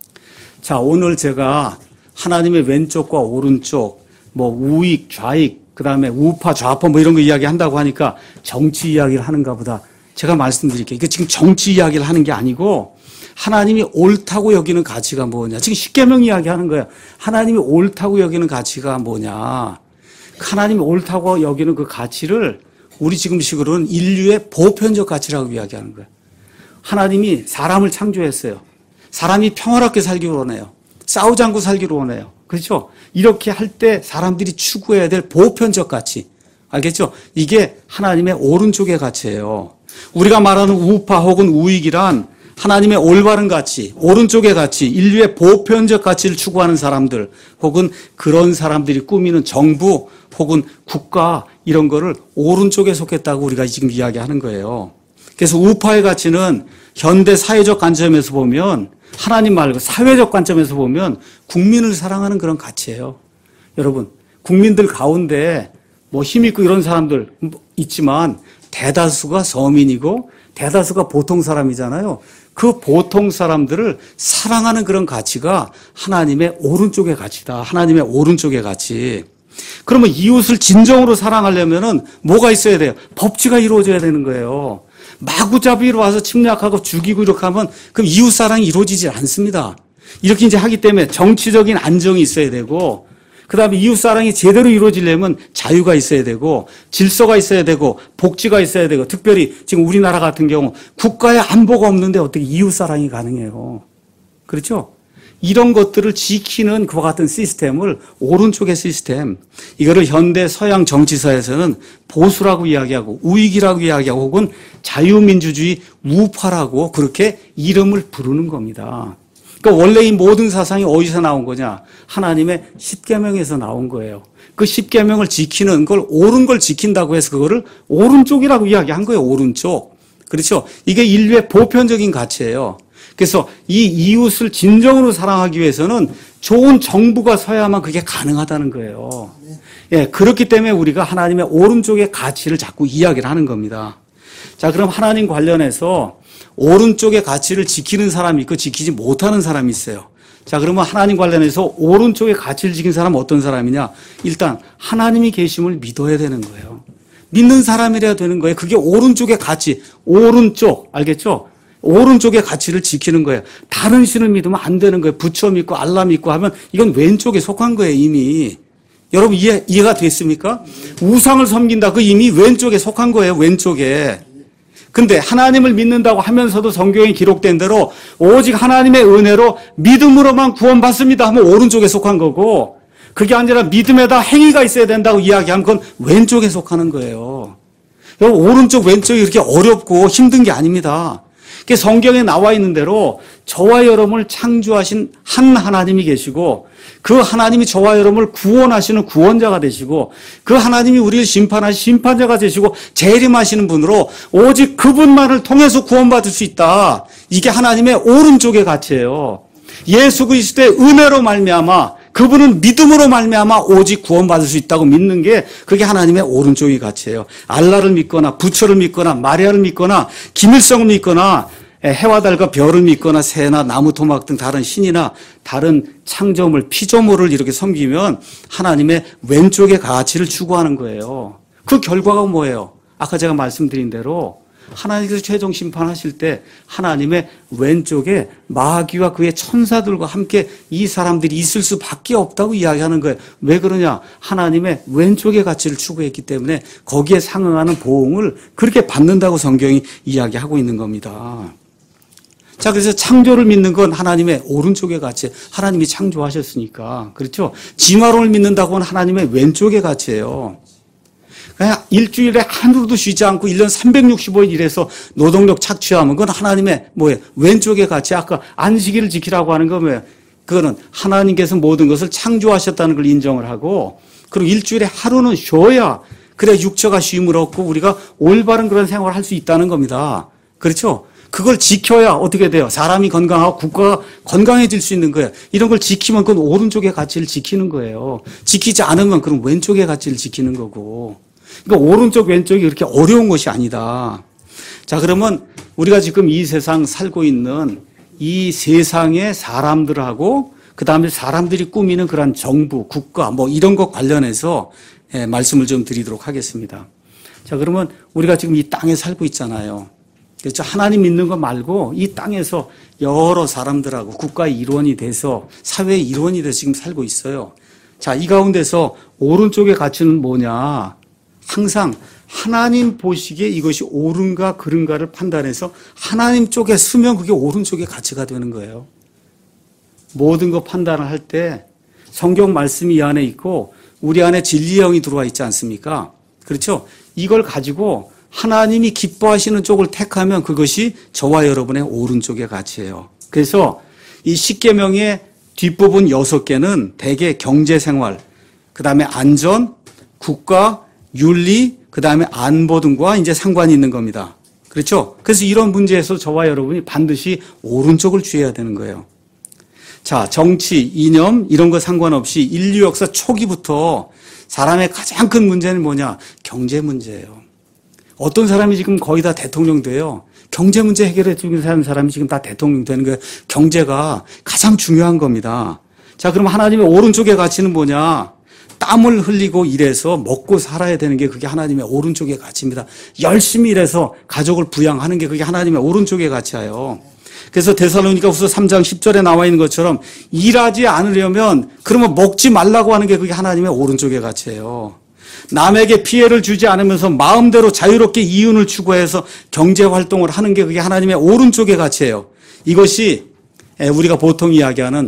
자, 오늘 제가 하나님의 왼쪽과 오른쪽, 뭐 우익, 좌익, 그 다음에 우파, 좌파 뭐 이런 거 이야기한다고 하니까 정치 이야기를 하는가 보다. 제가 말씀드릴게요. 이게 지금 정치 이야기를 하는 게 아니고 하나님이 옳다고 여기는 가치가 뭐냐. 지금 십계명 이야기하는 거예요. 하나님이 옳다고 여기는 가치가 뭐냐. 하나님이 옳다고 여기는 그 가치를 우리 지금식으로는 인류의 보편적 가치라고 이야기하는 거예요. 하나님이 사람을 창조했어요. 사람이 평화롭게 살기를 원해요. 싸우지 않고 살기를 원해요. 그렇죠? 이렇게 할 때 사람들이 추구해야 될 보편적 가치. 알겠죠? 이게 하나님의 오른쪽의 가치예요. 우리가 말하는 우파 혹은 우익이란 하나님의 올바른 가치, 오른쪽의 가치, 인류의 보편적 가치를 추구하는 사람들 혹은 그런 사람들이 꾸미는 정부 혹은 국가 이런 거를 오른쪽에 속했다고 우리가 지금 이야기하는 거예요. 그래서 우파의 가치는 현대 사회적 관점에서 보면 하나님 말고 사회적 관점에서 보면 국민을 사랑하는 그런 가치예요. 여러분, 국민들 가운데 뭐 힘있고 이런 사람들 있지만 대다수가 서민이고 대다수가 보통 사람이잖아요. 그 보통 사람들을 사랑하는 그런 가치가 하나님의 오른쪽의 가치다. 하나님의 오른쪽의 가치. 그러면 이웃을 진정으로 사랑하려면은 뭐가 있어야 돼요? 법치가 이루어져야 되는 거예요. 마구잡이로 와서 침략하고 죽이고 이렇게 하면 그럼 이웃 사랑이 이루어지지 않습니다. 이렇게 이제 하기 때문에 정치적인 안정이 있어야 되고 그 다음에 이웃 사랑이 제대로 이루어지려면 자유가 있어야 되고 질서가 있어야 되고 복지가 있어야 되고 특별히 지금 우리나라 같은 경우 국가에 안보가 없는데 어떻게 이웃 사랑이 가능해요. 그렇죠? 이런 것들을 지키는 그와 같은 시스템을 오른쪽의 시스템 이거를 현대 서양 정치사에서는 보수라고 이야기하고 우익이라고 이야기하고 혹은 자유민주주의 우파라고 그렇게 이름을 부르는 겁니다. 그러니까 원래 이 모든 사상이 어디서 나온 거냐? 하나님의 십계명에서 나온 거예요. 그 십계명을 지키는 걸 옳은 걸 지킨다고 해서 그거를 오른쪽이라고 이야기한 거예요. 오른쪽. 그렇죠? 이게 인류의 보편적인 가치예요. 그래서 이 이웃을 진정으로 사랑하기 위해서는 좋은 정부가 서야만 그게 가능하다는 거예요. 예, 그렇기 때문에 우리가 하나님의 오른쪽의 가치를 자꾸 이야기를 하는 겁니다. 자, 그럼 하나님 관련해서 오른쪽의 가치를 지키는 사람이 있고 지키지 못하는 사람이 있어요. 자, 그러면 하나님 관련해서 오른쪽의 가치를 지킨 사람은 어떤 사람이냐? 일단 하나님이 계심을 믿어야 되는 거예요. 믿는 사람이라야 되는 거예요. 그게 오른쪽의 가치, 오른쪽, 알겠죠? 오른쪽의 가치를 지키는 거예요. 다른 신을 믿으면 안 되는 거예요. 부처 믿고 알라 믿고 하면 이건 왼쪽에 속한 거예요, 이미. 여러분 이해, 이해가 됐습니까? 우상을 섬긴다. 그 이미 왼쪽에 속한 거예요. 왼쪽에. 근데 하나님을 믿는다고 하면서도 성경에 기록된 대로 오직 하나님의 은혜로 믿음으로만 구원받습니다 하면 오른쪽에 속한 거고, 그게 아니라 믿음에다 행위가 있어야 된다고 이야기하면 그건 왼쪽에 속하는 거예요. 여러분 오른쪽 왼쪽이 그렇게 어렵고 힘든 게 아닙니다. 성경에 나와 있는 대로 저와 여러분을 창조하신 한 하나님이 계시고, 그 하나님이 저와 여러분을 구원하시는 구원자가 되시고, 그 하나님이 우리를 심판하신 심판자가 되시고 재림하시는 분으로 오직 그분만을 통해서 구원받을 수 있다. 이게 하나님의 오른쪽의 가치예요. 예수 그리스도의 은혜로 말미암아, 그분은 믿음으로 말미암아 오직 구원받을 수 있다고 믿는 게 그게 하나님의 오른쪽의 가치예요. 알라를 믿거나 부처를 믿거나 마리아를 믿거나 김일성을 믿거나 해와 달과 별을 믿거나 새나 나무 토막 등 다른 신이나 다른 창조물 피조물을 이렇게 섬기면 하나님의 왼쪽의 가치를 추구하는 거예요. 그 결과가 뭐예요? 아까 제가 말씀드린 대로 하나님께서 최종 심판하실 때 하나님의 왼쪽에 마귀와 그의 천사들과 함께 이 사람들이 있을 수밖에 없다고 이야기하는 거예요. 왜 그러냐? 하나님의 왼쪽의 가치를 추구했기 때문에 거기에 상응하는 보응을 그렇게 받는다고 성경이 이야기하고 있는 겁니다. 자, 그래서 창조를 믿는 건 하나님의 오른쪽의 가치, 하나님이 창조하셨으니까. 그렇죠? 진화론을 믿는다고 하면 하나님의 왼쪽의 가치예요. 그냥 일주일에 하루도 쉬지 않고 일 년 삼백육십오 일 일해서 노동력 착취하면 그건 하나님의 뭐예요? 왼쪽의 가치. 아까 안식일을 지키라고 하는 건 뭐예요? 그거는 하나님께서 모든 것을 창조하셨다는 걸 인정을 하고, 그리고 일주일에 하루는 쉬어야 그래 육체가 쉼을 얻고 우리가 올바른 그런 생활을 할 수 있다는 겁니다. 그렇죠? 그걸 지켜야 어떻게 돼요? 사람이 건강하고 국가가 건강해질 수 있는 거예요. 이런 걸 지키면 그건 오른쪽의 가치를 지키는 거예요. 지키지 않으면 그럼 왼쪽의 가치를 지키는 거고. 그러니까 오른쪽 왼쪽이 그렇게 어려운 것이 아니다. 자, 그러면 우리가 지금 이 세상 살고 있는 이 세상의 사람들하고 그다음에 사람들이 꾸미는 그런 정부, 국가 뭐 이런 것 관련해서 예, 말씀을 좀 드리도록 하겠습니다. 자, 그러면 우리가 지금 이 땅에 살고 있잖아요. 그렇죠? 하나님 믿는 거 말고 이 땅에서 여러 사람들하고 국가의 일원이 돼서 사회의 일원이 돼서 지금 살고 있어요. 자, 이 가운데서 오른쪽의 가치는 뭐냐? 항상 하나님 보시기에 이것이 옳은가 그른가를 판단해서 하나님 쪽에 쓰면 그게 오른쪽의 가치가 되는 거예요. 모든 거 판단을 할 때 성경 말씀이 이 안에 있고 우리 안에 진리의 영이 들어와 있지 않습니까? 그렇죠? 이걸 가지고 하나님이 기뻐하시는 쪽을 택하면 그것이 저와 여러분의 오른쪽의 가치예요. 그래서 이 십계명의 뒷부분 여섯 개는 대개 경제생활, 그 다음에 안전, 국가, 윤리, 그 다음에 안보 등과 이제 상관이 있는 겁니다. 그렇죠? 그래서 이런 문제에서 저와 여러분이 반드시 오른쪽을 취해야 되는 거예요. 자, 정치, 이념 이런 거 상관없이 인류 역사 초기부터 사람의 가장 큰 문제는 뭐냐? 경제 문제예요. 어떤 사람이 지금 거의 다 대통령 돼요. 경제 문제 해결해 주는 사람이 지금 다 대통령 되는 거예요. 경제가 가장 중요한 겁니다. 자, 그럼 하나님의 오른쪽의 가치는 뭐냐? 땀을 흘리고 일해서 먹고 살아야 되는 게 그게 하나님의 오른쪽의 가치입니다. 열심히 일해서 가족을 부양하는 게 그게 하나님의 오른쪽의 가치예요. 그래서 데살로니가후서 삼 장 십 절에 나와 있는 것처럼 일하지 않으려면 그러면 먹지 말라고 하는 게 그게 하나님의 오른쪽의 가치예요. 남에게 피해를 주지 않으면서 마음대로 자유롭게 이윤을 추구해서 경제활동을 하는 게 그게 하나님의 오른쪽의 가치예요. 이것이 우리가 보통 이야기하는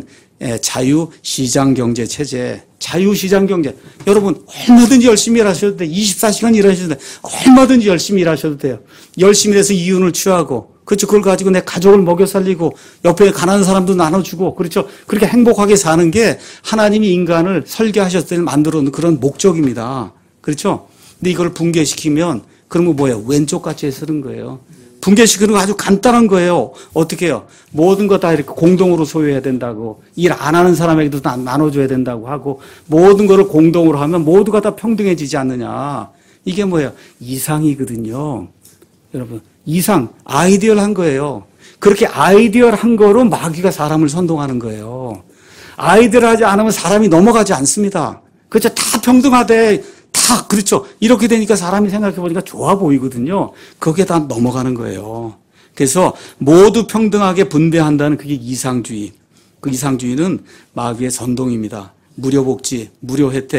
자유시장경제 체제, 자유시장경제. 여러분 얼마든지 열심히 일하셔도 돼요. 이십사 시간 일하셔도 돼요. 얼마든지 열심히 일하셔도 돼요. 열심히 해서 이윤을 취하고, 그렇죠. 그걸 가지고 내 가족을 먹여 살리고 옆에 가난한 사람도 나눠주고, 그렇죠. 그렇게 행복하게 사는 게 하나님이 인간을 설계하셨을 때 만들어 놓은 그런 목적입니다. 그렇죠. 근데 이걸 붕괴시키면 그러면 뭐예요? 왼쪽 가치에 쓰는 거예요. 붕괴시키는 거 아주 간단한 거예요. 어떻게 해요? 모든 거 다 이렇게 공동으로 소유해야 된다고, 일 안 하는 사람에게도 다 나눠줘야 된다고 하고, 모든 거를 공동으로 하면 모두가 다 평등해지지 않느냐. 이게 뭐예요? 이상이거든요. 여러분, 이상, 아이디얼한 거예요. 그렇게 아이디얼한 거로 마귀가 사람을 선동하는 거예요. 아이디얼하지 않으면 사람이 넘어가지 않습니다. 그렇죠? 다 평등하대. 다 그렇죠. 이렇게 되니까 사람이 생각해 보니까 좋아 보이거든요. 거기에 다 넘어가는 거예요. 그래서 모두 평등하게 분배한다는 그게 이상주의. 그 이상주의는 마귀의 선동입니다. 무료 복지, 무료 혜택,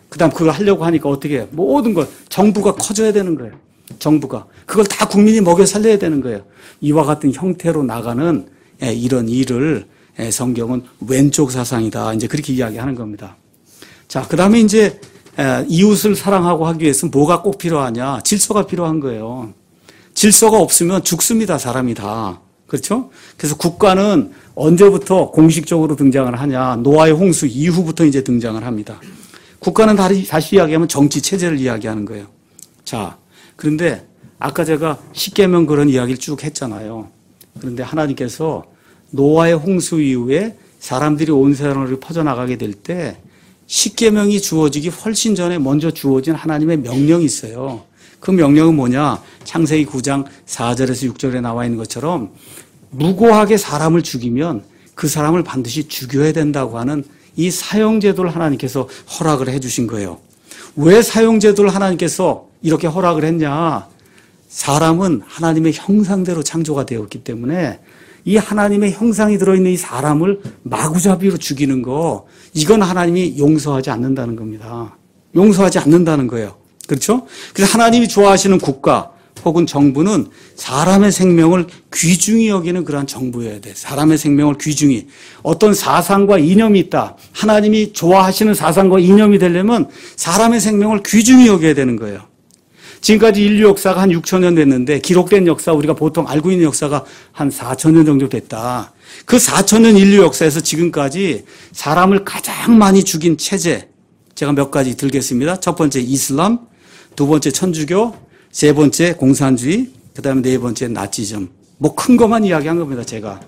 그다음 그걸 하려고 하니까 어떻게 해요? 모든 걸 정부가 커져야 되는 거예요. 정부가. 그걸 다 국민이 먹여 살려야 되는 거예요. 이와 같은 형태로 나가는 이런 일을 성경은 왼쪽 사상이다. 이제 그렇게 이야기하는 겁니다. 자, 그다음에 이제 이웃을 사랑하고 하기 위해서는 뭐가 꼭 필요하냐? 질서가 필요한 거예요. 질서가 없으면 죽습니다. 사람이 다. 그렇죠? 그래서 국가는 언제부터 공식적으로 등장을 하냐? 노아의 홍수 이후부터 이제 등장을 합니다. 국가는 다시, 다시 이야기하면 정치 체제를 이야기하는 거예요. 자, 그런데 아까 제가 십계명 그런 이야기를 쭉 했잖아요. 그런데 하나님께서 노아의 홍수 이후에 사람들이 온 세상으로 퍼져나가게 될 때 십계명이 주어지기 훨씬 전에 먼저 주어진 하나님의 명령이 있어요. 그 명령은 뭐냐? 창세기 구 장 사 절에서 육 절에 나와 있는 것처럼 무고하게 사람을 죽이면 그 사람을 반드시 죽여야 된다고 하는 이 사형제도를 하나님께서 허락을 해 주신 거예요. 왜 사형제도를 하나님께서 이렇게 허락을 했냐? 사람은 하나님의 형상대로 창조가 되었기 때문에 이 하나님의 형상이 들어있는 이 사람을 마구잡이로 죽이는 거, 이건 하나님이 용서하지 않는다는 겁니다. 용서하지 않는다는 거예요. 그렇죠? 그래서 하나님이 좋아하시는 국가 혹은 정부는 사람의 생명을 귀중히 여기는 그러한 정부여야 돼. 사람의 생명을 귀중히. 어떤 사상과 이념이 있다. 하나님이 좋아하시는 사상과 이념이 되려면 사람의 생명을 귀중히 여겨야 되는 거예요. 지금까지 인류 역사가 한 육천 년 됐는데 기록된 역사, 우리가 보통 알고 있는 역사가 한 사천 년 정도 됐다. 그 사천 년 인류 역사에서 지금까지 사람을 가장 많이 죽인 체제, 제가 몇 가지 들겠습니다. 첫 번째 이슬람, 두 번째 천주교, 세 번째 공산주의, 그 다음에 네 번째 나치즘. 뭐 큰 것만 이야기한 겁니다, 제가.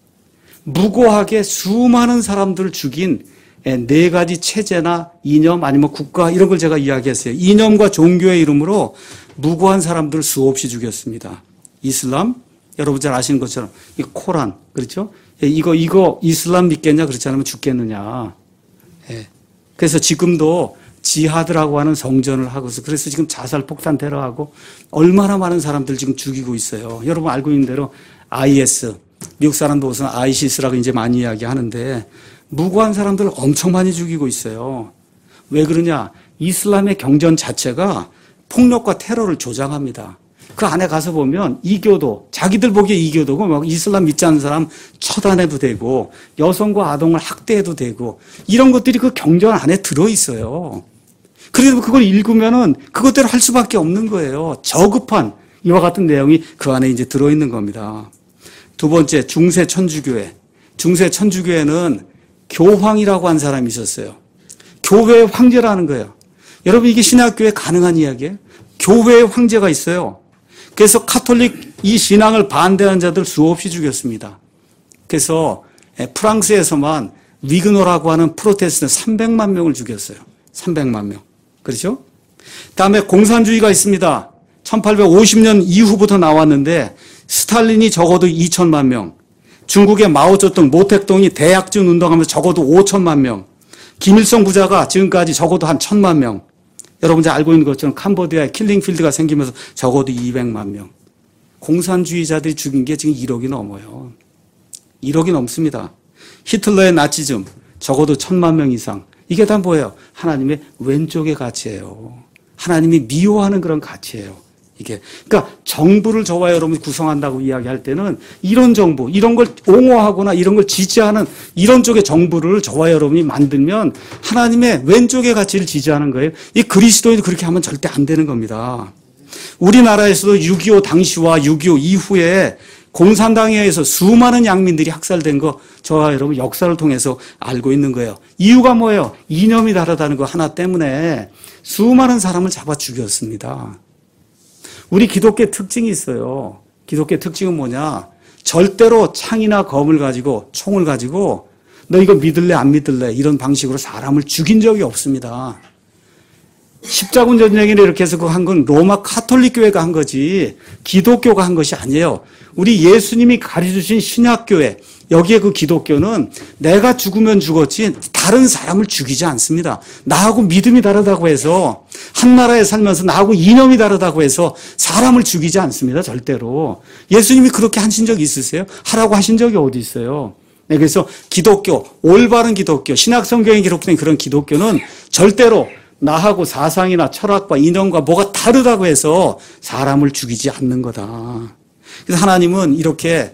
무고하게 수많은 사람들을 죽인 네 가지 체제나 이념 아니면 국가 이런 걸 제가 이야기했어요. 이념과 종교의 이름으로 무고한 사람들을 수없이 죽였습니다. 이슬람, 여러분 잘 아시는 것처럼 이 코란, 그렇죠? 이거 이거 이슬람 믿겠냐? 그렇지 않으면 죽겠느냐? 예. 그래서 지금도 지하드라고 하는 성전을 하고서 그래서 지금 자살 폭탄 테러하고 얼마나 많은 사람들 지금 죽이고 있어요. 여러분 알고 있는 대로 아이에스, 미국 사람도 우선 아이시스라고 이제 많이 이야기하는데 무고한 사람들을 엄청 많이 죽이고 있어요. 왜 그러냐? 이슬람의 경전 자체가 폭력과 테러를 조장합니다. 그 안에 가서 보면 이교도, 자기들 보기에 이교도고 막 이슬람 믿지 않는 사람 처단해도 되고 여성과 아동을 학대해도 되고 이런 것들이 그 경전 안에 들어있어요. 그래도 그걸 읽으면은 그것대로 할 수밖에 없는 거예요. 저급한 이와 같은 내용이 그 안에 이제 들어있는 겁니다. 두 번째, 중세 천주교회. 중세 천주교회는 교황이라고 한 사람이 있었어요. 교회의 황제라는 거예요. 여러분 이게 신학교에 가능한 이야기예요? 교회의 황제가 있어요. 그래서 카톨릭 이 신앙을 반대하는 자들 수없이 죽였습니다. 그래서 프랑스에서만 위그노라고 하는 프로테스탄트 삼백만 명을 죽였어요. 삼백만 명. 그렇죠? 다음에 공산주의가 있습니다. 천팔백오십 년 이후부터 나왔는데 스탈린이 적어도 이천만 명. 중국의 마오쩌둥, 모택동이 대약증 운동하면서 적어도 오천만 명. 김일성 부자가 지금까지 적어도 한 천만 명. 여러분 잘 알고 있는 것처럼 캄보디아에 킬링필드가 생기면서 적어도 이백만 명. 공산주의자들이 죽인 게 지금 일억이 넘어요. 일억이 넘습니다. 히틀러의 나치즘 적어도 천만 명 이상. 이게 다 뭐예요? 하나님의 왼쪽의 가치예요. 하나님이 미워하는 그런 가치예요. 이게. 그러니까 정부를 저와 여러분이 구성한다고 이야기할 때는 이런 정부, 이런 걸 옹호하거나 이런 걸 지지하는 이런 쪽의 정부를 저와 여러분이 만들면 하나님의 왼쪽의 가치를 지지하는 거예요. 이 그리스도인도 그렇게 하면 절대 안 되는 겁니다. 우리나라에서도 육이오 당시와 육이오 이후에 공산당에 의해서 수많은 양민들이 학살된 거 저와 여러분 역사를 통해서 알고 있는 거예요. 이유가 뭐예요? 이념이 다르다는 거 하나 때문에 수많은 사람을 잡아 죽였습니다. 우리 기독교의 특징이 있어요. 기독교의 특징은 뭐냐? 절대로 창이나 검을 가지고 총을 가지고 너 이거 믿을래 안 믿을래 이런 방식으로 사람을 죽인 적이 없습니다. 십자군 전쟁이나 이렇게 해서 그거 한 건 로마 카톨릭 교회가 한 거지 기독교가 한 것이 아니에요. 우리 예수님이 가르쳐주신 신약교회 여기에 그 기독교는 내가 죽으면 죽었지 다른 사람을 죽이지 않습니다. 나하고 믿음이 다르다고 해서 한 나라에 살면서 나하고 이념이 다르다고 해서 사람을 죽이지 않습니다. 절대로. 예수님이 그렇게 하신 적 있으세요? 하라고 하신 적이 어디 있어요? 네, 그래서 기독교, 올바른 기독교, 신약 성경에 기록된 그런 기독교는 절대로 나하고 사상이나 철학과 이념과 뭐가 다르다고 해서 사람을 죽이지 않는 거다. 그래서 하나님은 이렇게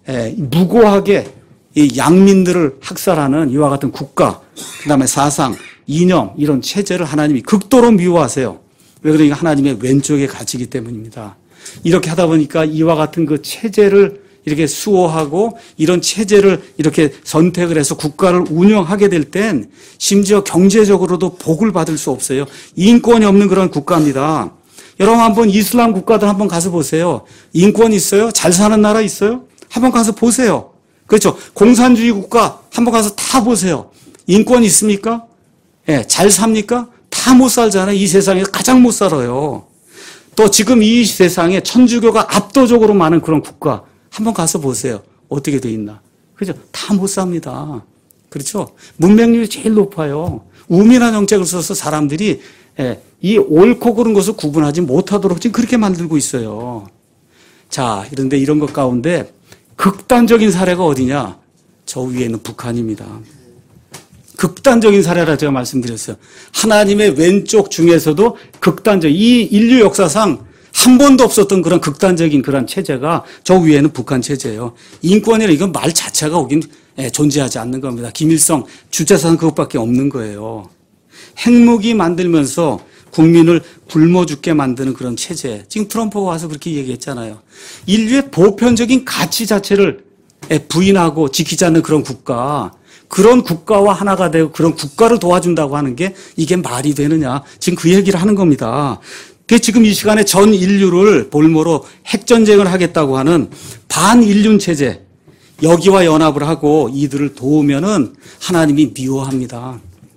무고하게 이 양민들을 학살하는 이와 같은 국가, 그 다음에 사상, 이념, 이런 체제를 하나님이 극도로 미워하세요. 왜 그러니까 하나님의 왼쪽에 갇히기 때문입니다. 이렇게 하다 보니까 이와 같은 그 체제를 이렇게 수호하고 이런 체제를 이렇게 선택을 해서 국가를 운영하게 될 땐 심지어 경제적으로도 복을 받을 수 없어요. 인권이 없는 그런 국가입니다. 여러분 한번 이슬람 국가들 한번 가서 보세요. 인권 있어요? 잘 사는 나라 있어요? 한번 가서 보세요. 그렇죠. 공산주의 국가 한번 가서 다 보세요. 인권 있습니까? 예, 잘 삽니까? 다 못 살잖아요. 이 세상에서 가장 못 살아요. 또 지금 이 세상에 천주교가 압도적으로 많은 그런 국가 한번 가서 보세요. 어떻게 돼 있나. 그렇죠. 다 못 삽니다. 그렇죠. 문맹률이 제일 높아요. 우민한 정책을 써서 사람들이 예, 이 옳고 그른 것을 구분하지 못하도록 지금 그렇게 만들고 있어요. 자, 그런데 이런 것 가운데 극단적인 사례가 어디냐? 저 위에 있는 북한입니다. 극단적인 사례라 제가 말씀드렸어요. 하나님의 왼쪽 중에서도 극단적, 이 인류 역사상 한 번도 없었던 그런 극단적인 그런 체제가 저 위에는 북한 체제예요. 인권이라 이건 말 자체가 오긴 존재하지 않는 겁니다. 김일성 주체사상 그것밖에 없는 거예요. 핵무기 만들면서 국민을 굶어 죽게 만드는 그런 체제. 지금 트럼프가 와서 그렇게 얘기했잖아요. 인류의 보편적인 가치 자체를 부인하고 지키지 않는 그런 국가. 그런 국가와 하나가 되고 그런 국가를 도와준다고 하는 게 이게 말이 되느냐. 지금 그 얘기를 하는 겁니다. 그게 지금 이 시간에 전 인류를 볼모로 핵전쟁을 하겠다고 하는 반인륜 체제. 여기와 연합을 하고 이들을 도우면은 하나님이 미워합니다.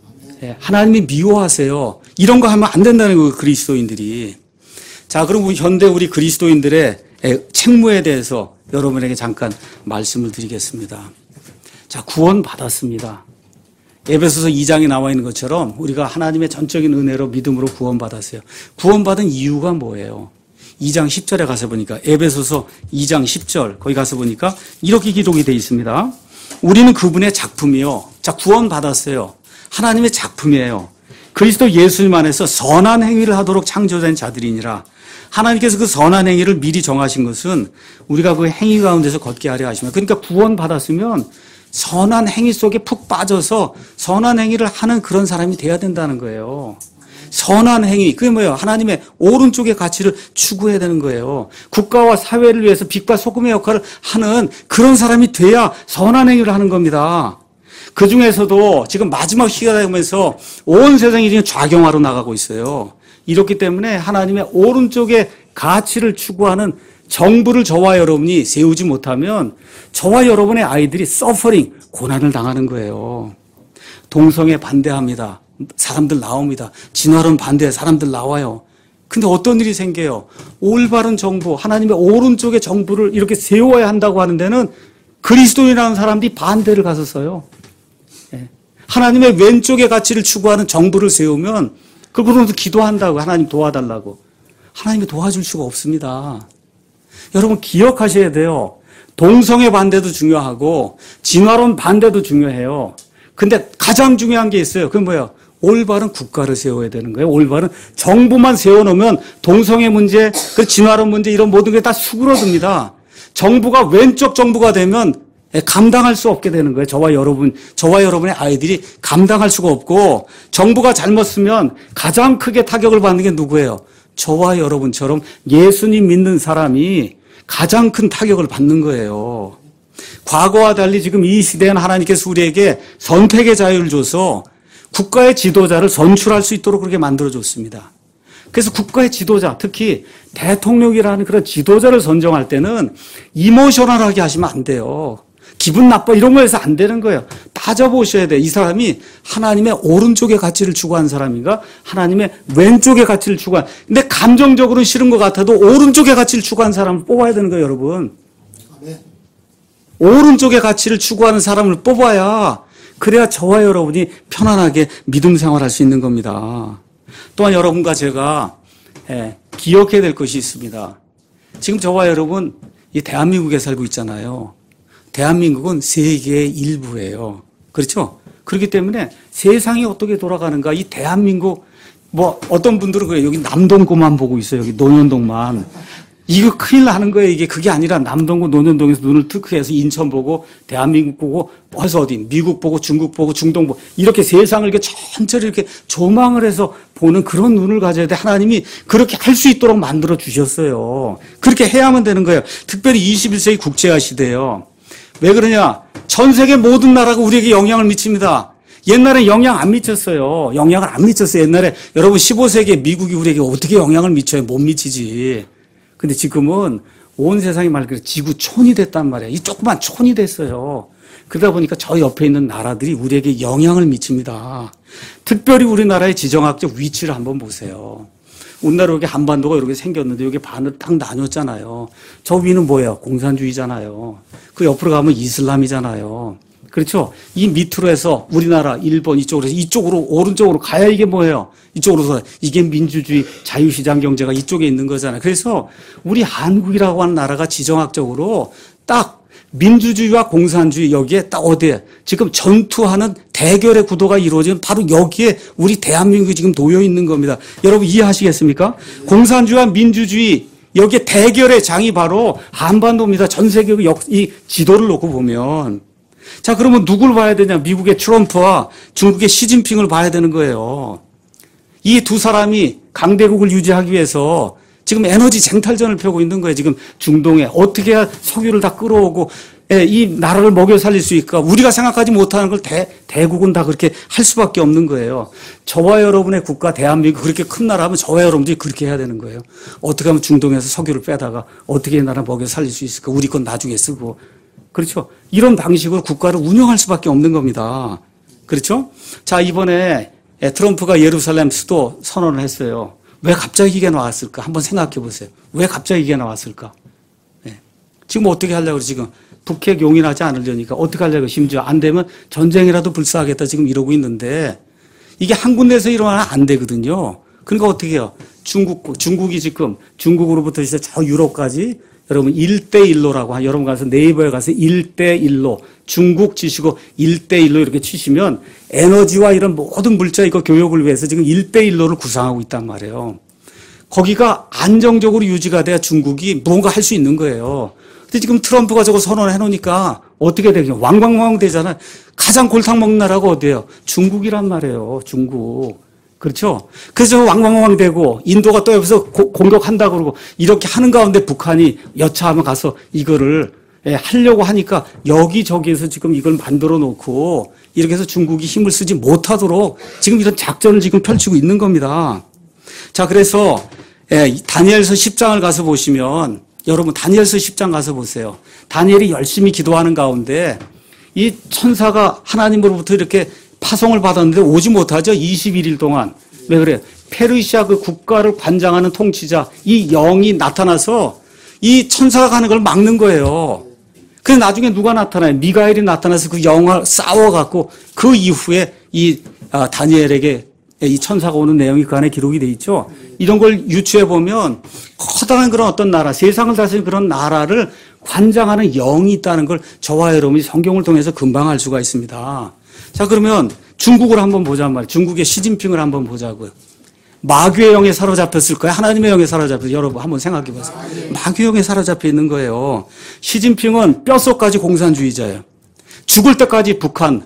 하나님이 미워하세요. 이런 거 하면 안 된다는 거예요, 그리스도인들이. 자, 그럼 현대 우리 그리스도인들의 책무에 대해서 여러분에게 잠깐 말씀을 드리겠습니다. 자, 구원 받았습니다. 에베소서 이 장에 나와 있는 것처럼 우리가 하나님의 전적인 은혜로 믿음으로 구원받았어요. 구원받은 이유가 뭐예요? 이 장 십 절에 가서 보니까 에베소서 이 장 십 절 거기 가서 보니까 이렇게 기록이 되어 있습니다. 우리는 그분의 작품이요. 자, 구원받았어요. 하나님의 작품이에요. 그리스도 예수님 안에서 선한 행위를 하도록 창조된 자들이니라. 하나님께서 그 선한 행위를 미리 정하신 것은 우리가 그 행위 가운데서 걷게 하려 하시면, 그러니까 구원받았으면 선한 행위 속에 푹 빠져서 선한 행위를 하는 그런 사람이 돼야 된다는 거예요. 선한 행위, 그게 뭐예요? 하나님의 오른쪽의 가치를 추구해야 되는 거예요. 국가와 사회를 위해서 빛과 소금의 역할을 하는 그런 사람이 돼야 선한 행위를 하는 겁니다. 그 중에서도 지금 마지막 시기가 되면서 온 세상이 지금 좌경화로 나가고 있어요. 이렇기 때문에 하나님의 오른쪽의 가치를 추구하는 정부를 저와 여러분이 세우지 못하면 저와 여러분의 아이들이 서퍼링, 고난을 당하는 거예요. 동성애 반대합니다. 사람들 나옵니다. 진화론 반대 사람들 나와요. 근데 어떤 일이 생겨요? 올바른 정부, 하나님의 오른쪽의 정부를 이렇게 세워야 한다고 하는 데는 그리스도인이라는 사람들이 반대를 가서 써요. 하나님의 왼쪽의 가치를 추구하는 정부를 세우면 그분으로도 기도한다고, 하나님 도와달라고. 하나님이 도와줄 수가 없습니다. 여러분 기억하셔야 돼요. 동성애 반대도 중요하고 진화론 반대도 중요해요. 근데 가장 중요한 게 있어요. 그게 뭐예요? 올바른 국가를 세워야 되는 거예요. 올바른 정부만 세워놓으면 동성애 문제, 그 진화론 문제 이런 모든 게 다 수그러듭니다. 정부가 왼쪽 정부가 되면 감당할 수 없게 되는 거예요. 저와 여러분, 저와 여러분의 아이들이 감당할 수가 없고, 정부가 잘못 쓰면 가장 크게 타격을 받는 게 누구예요? 저와 여러분처럼 예수님 믿는 사람이 가장 큰 타격을 받는 거예요. 과거와 달리 지금 이 시대에는 하나님께서 우리에게 선택의 자유를 줘서 국가의 지도자를 선출할 수 있도록 그렇게 만들어줬습니다. 그래서 국가의 지도자, 특히 대통령이라는 그런 지도자를 선정할 때는 이모셔널하게 하시면 안 돼요. 기분 나빠 이런 거 해서 안 되는 거예요. 따져보셔야 돼요. 이 사람이 하나님의 오른쪽의 가치를 추구하는 사람인가? 하나님의 왼쪽의 가치를 추구하는. 근데 감정적으로는 싫은 것 같아도 오른쪽의 가치를 추구하는 사람을 뽑아야 되는 거예요, 여러분. 네. 오른쪽의 가치를 추구하는 사람을 뽑아야, 그래야 저와 여러분이 편안하게 믿음 생활할 수 있는 겁니다. 또한 여러분과 제가 예, 기억해야 될 것이 있습니다. 지금 저와 여러분 이 대한민국에 살고 있잖아요. 대한민국은 세계의 일부예요. 그렇죠? 그렇기 때문에 세상이 어떻게 돌아가는가, 이 대한민국, 뭐 어떤 분들은 그래요. 여기 남동구만 보고 있어요. 여기 논현동만. 이거 큰일 나는 거예요. 이게 그게 아니라 남동구 논현동에서 눈을 득해서 인천 보고 대한민국 보고 어디서 어디 미국 보고 중국 보고 중동 보고 이렇게 세상을 이렇게 천천히 이렇게 조망을 해서 보는 그런 눈을 가져야 돼. 하나님이 그렇게 할 수 있도록 만들어 주셨어요. 그렇게 해야만 되는 거예요. 특별히 이십일 세기 국제화 시대예요. 왜 그러냐? 전 세계 모든 나라가 우리에게 영향을 미칩니다. 옛날에 영향 안 미쳤어요. 영향을 안 미쳤어요. 옛날에 여러분 십오 세기에 미국이 우리에게 어떻게 영향을 미쳐요? 못 미치지. 근데 지금은 온 세상이 말 그대로 지구촌이 됐단 말이에요. 이 조그만 촌이 됐어요. 그러다 보니까 저 옆에 있는 나라들이 우리에게 영향을 미칩니다. 특별히 우리나라의 지정학적 위치를 한번 보세요. 우리나라 이렇게 한반도가 이렇게 생겼는데 여기 반으로 딱 나뉘었잖아요. 저 위는 뭐예요? 공산주의잖아요. 그 옆으로 가면 이슬람이잖아요. 그렇죠? 이 밑으로 해서 우리나라, 일본 이쪽으로 해서 이쪽으로 오른쪽으로 가야 이게 뭐예요? 이쪽으로서 이게 민주주의, 자유시장 경제가 이쪽에 있는 거잖아요. 그래서 우리 한국이라고 하는 나라가 지정학적으로 딱 민주주의와 공산주의 여기에 딱 어디에 지금 전투하는 대결의 구도가 이루어지는 바로 여기에 우리 대한민국이 지금 놓여 있는 겁니다. 여러분 이해하시겠습니까? 공산주의와 민주주의 여기에 대결의 장이 바로 한반도입니다. 전 세계 이 지도를 놓고 보면. 자, 그러면 누굴 봐야 되냐? 미국의 트럼프와 중국의 시진핑을 봐야 되는 거예요. 이 두 사람이 강대국을 유지하기 위해서 지금 에너지 쟁탈전을 펴고 있는 거예요. 지금 중동에 어떻게 해야 석유를 다 끌어오고 이 나라를 먹여 살릴 수 있을까? 우리가 생각하지 못하는 걸 대, 대국은 다 그렇게 할 수밖에 없는 거예요. 저와 여러분의 국가 대한민국 그렇게 큰 나라면 저와 여러분들이 그렇게 해야 되는 거예요. 어떻게 하면 중동에서 석유를 빼다가 어떻게 이 나라 먹여 살릴 수 있을까? 우리 건 나중에 쓰고. 그렇죠? 이런 방식으로 국가를 운영할 수밖에 없는 겁니다. 그렇죠? 자, 이번에 트럼프가 예루살렘 수도 선언을 했어요. 왜 갑자기 이게 나왔을까? 한번 생각해 보세요. 왜 갑자기 이게 나왔을까? 네. 지금 어떻게 하려고 지금 북핵 용인하지 않으려니까 어떻게 하려고 심지어 안 되면 전쟁이라도 불사하겠다 지금 이러고 있는데 이게 한 군데에서 일어나면 안 되거든요. 그러니까 어떻게 해요? 중국, 중국이 지금 중국으로부터 이제 저 유럽까지 여러분 일 대 일로라고 여러분 가서 네이버에 가서 일 대 일로 중국 치시고 일 대 일로 이렇게 치시면 에너지와 이런 모든 물자 이거 교역을 위해서 지금 일 대 일로를 구상하고 있단 말이에요. 거기가 안정적으로 유지가 돼야 중국이 뭔가 할 수 있는 거예요. 근데 지금 트럼프가 저거 선언해 놓으니까 어떻게 되겠냐? 왕왕왕 되잖아요. 가장 골탕 먹는 나라가 어디예요? 중국이란 말이에요. 중국. 그렇죠? 그래서 왕왕왕 되고 인도가 또 옆에서 고, 공격한다 그러고 이렇게 하는 가운데 북한이 여차하면 가서 이거를 예, 하려고 하니까 여기저기에서 지금 이걸 만들어 놓고 이렇게 해서 중국이 힘을 쓰지 못하도록 지금 이런 작전을 지금 펼치고 있는 겁니다. 자, 그래서 예, 다니엘서 십 장을 가서 보시면 여러분 다니엘서 십 장 가서 보세요. 다니엘이 열심히 기도하는 가운데 이 천사가 하나님으로부터 이렇게 파송을 받았는데 오지 못하죠. 이십일 일 동안. 왜 그래요? 페르시아 그 국가를 관장하는 통치자 이 영이 나타나서 이 천사가 가는 걸 막는 거예요. 그래서 나중에 누가 나타나요? 미가엘이 나타나서 그 영을 싸워갖고 그 이후에 이 아, 다니엘에게 이 천사가 오는 내용이 그 안에 기록이 돼 있죠. 이런 걸 유추해 보면 커다란 그런 어떤 나라, 세상을 다스리는 그런 나라를 관장하는 영이 있다는 걸 저와 여러분이 성경을 통해서 금방 알 수가 있습니다. 자, 그러면 중국을 한번 보자 말이에요. 중국의 시진핑을 한번 보자고요. 마귀의 영에 사로잡혔을까요? 하나님의 영에 사로잡혔어요. 여러분 한번 생각해 보세요. 마귀의 영에 사로잡혀 있는 거예요. 시진핑은 뼛속까지 공산주의자예요. 죽을 때까지 북한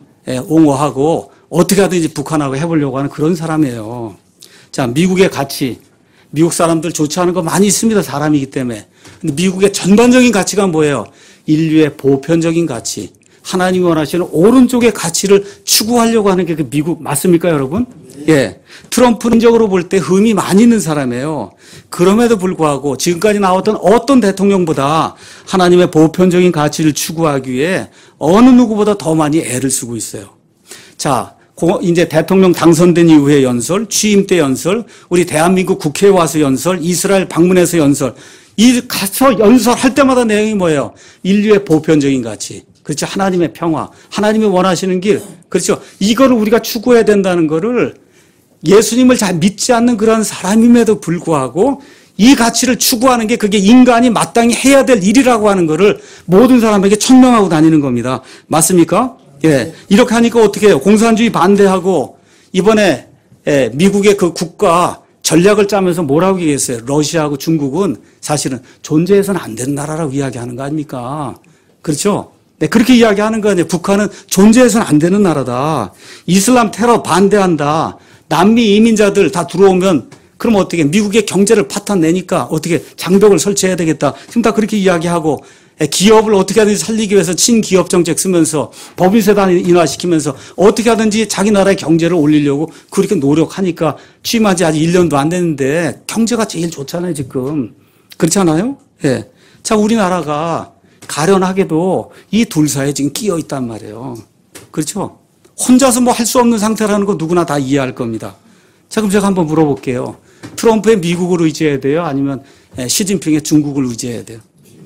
옹호하고 어떻게 하든지 북한하고 해보려고 하는 그런 사람이에요. 자, 미국의 가치. 미국 사람들 좋지 않은 거 많이 있습니다. 사람이기 때문에. 근데 미국의 전반적인 가치가 뭐예요? 인류의 보편적인 가치. 하나님이 원하시는 오른쪽의 가치를 추구하려고 하는 게 그 미국 맞습니까, 여러분? 네. 예. 트럼프는 적으로 볼 때 흠이 많이 있는 사람이에요. 그럼에도 불구하고 지금까지 나왔던 어떤 대통령보다 하나님의 보편적인 가치를 추구하기 위해 어느 누구보다 더 많이 애를 쓰고 있어요. 자, 이제 대통령 당선된 이후의 연설, 취임 때 연설, 우리 대한민국 국회에 와서 연설, 이스라엘 방문해서 연설, 이 가서 연설할 때마다 내용이 뭐예요? 인류의 보편적인 가치. 그렇죠. 하나님의 평화, 하나님이 원하시는 길. 그렇죠. 이거를 우리가 추구해야 된다는 거를 예수님을 잘 믿지 않는 그런 사람임에도 불구하고 이 가치를 추구하는 게 그게 인간이 마땅히 해야 될 일이라고 하는 거를 모든 사람에게 천명하고 다니는 겁니다. 맞습니까? 예. 이렇게 하니까 어떻게 해요? 공산주의 반대하고 이번에 예, 미국의 그 국가 전략을 짜면서 뭐라고 얘기했어요? 러시아하고 중국은 사실은 존재해서는 안 되는 나라라고 이야기하는 거 아닙니까? 그렇죠? 네, 그렇게 이야기하는 거 아니에요. 북한은 존재해서는 안 되는 나라다. 이슬람 테러 반대한다. 남미 이민자들 다 들어오면 그럼 어떻게 미국의 경제를 파탄내니까 어떻게 장벽을 설치해야 되겠다. 지금 다 그렇게 이야기하고 기업을 어떻게 하든지 살리기 위해서 친기업 정책 쓰면서 법인세단 인하시키면서 어떻게 하든지 자기 나라의 경제를 올리려고 그렇게 노력하니까 취임한 지 아직 일 년도 안 됐는데 경제가 제일 좋잖아요, 지금. 그렇지 않아요? 예. 자, 우리나라가 가련하게도 이 둘 사이에 지금 끼어 있단 말이에요. 그렇죠? 혼자서 뭐 할 수 없는 상태라는 거 누구나 다 이해할 겁니다. 자, 그럼 제가 한번 물어볼게요. 트럼프의 미국을 의지해야 돼요? 아니면 시진핑의 중국을 의지해야 돼요?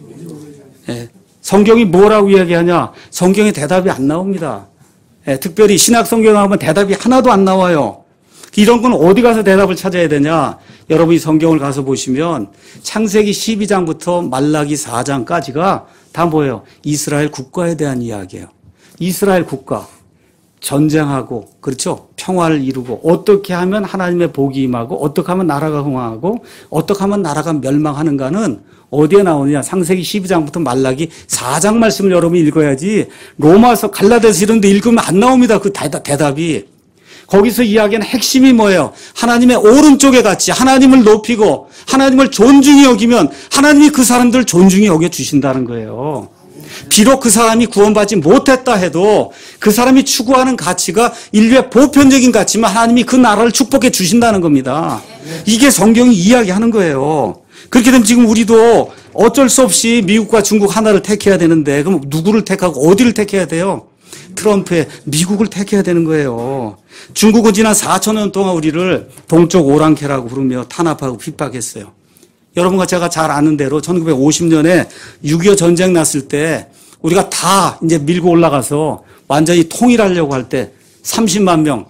예. 성경이 뭐라고 이야기하냐? 성경에 대답이 안 나옵니다. 예. 특별히 신약 성경 하면 대답이 하나도 안 나와요. 이런 건 어디 가서 대답을 찾아야 되냐? 여러분이 성경을 가서 보시면 창세기 십이 장부터 말라기 사 장까지가 다 뭐예요? 이스라엘 국가에 대한 이야기예요. 이스라엘 국가. 전쟁하고, 그렇죠? 평화를 이루고, 어떻게 하면 하나님의 복이 임하고, 어떻게 하면 나라가 흥황하고, 어떻게 하면 나라가 멸망하는가는 어디에 나오느냐? 창세기 십이 장부터 말라기 사 장 말씀을 여러분이 읽어야지, 로마서 갈라디아서 이런 데 읽으면 안 나옵니다. 그 대답, 대답이. 거기서 이야기하는 핵심이 뭐예요? 하나님의 오른쪽에 같이 하나님을 높이고, 하나님을 존중히 여기면, 하나님이 그 사람들을 존중히 여겨 주신다는 거예요. 비록 그 사람이 구원받지 못했다 해도 그 사람이 추구하는 가치가 인류의 보편적인 가치만 하나님이 그 나라를 축복해 주신다는 겁니다. 이게 성경이 이야기하는 거예요. 그렇게 되면 지금 우리도 어쩔 수 없이 미국과 중국 하나를 택해야 되는데 그럼 누구를 택하고 어디를 택해야 돼요? 트럼프의 미국을 택해야 되는 거예요. 중국은 지난 사천 년 동안 우리를 동쪽 오랑캐라고 부르며 탄압하고 핍박했어요. 여러분과 제가 잘 아는 대로 천구백오십 년에 육이오 전쟁 났을 때 우리가 다 이제 밀고 올라가서 완전히 통일하려고 할 때 삼십만 명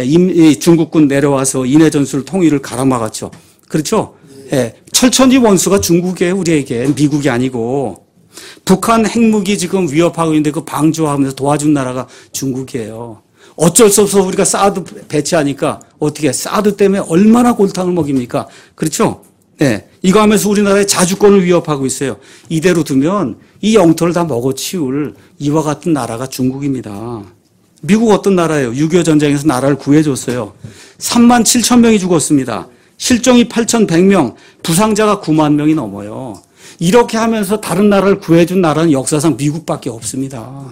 중국군 내려와서 인해 전술 통일을 가로막았죠. 그렇죠? 예. 철천지 원수가 중국이에요, 우리에게. 미국이 아니고. 북한 핵무기 지금 위협하고 있는데 그 방조하면서 도와준 나라가 중국이에요. 어쩔 수 없어 우리가 사드 배치하니까 어떻게 사드 때문에 얼마나 골탕을 먹입니까? 그렇죠? 네. 이거 하면서 우리나라의 자주권을 위협하고 있어요. 이대로 두면 이 영토를 다 먹어치울 이와 같은 나라가 중국입니다. 미국 어떤 나라예요? 육이오 전쟁에서 나라를 구해줬어요. 삼만 칠천 명이 죽었습니다. 실종이 팔천백 명, 부상자가 구만 명이 넘어요. 이렇게 하면서 다른 나라를 구해준 나라는 역사상 미국밖에 없습니다.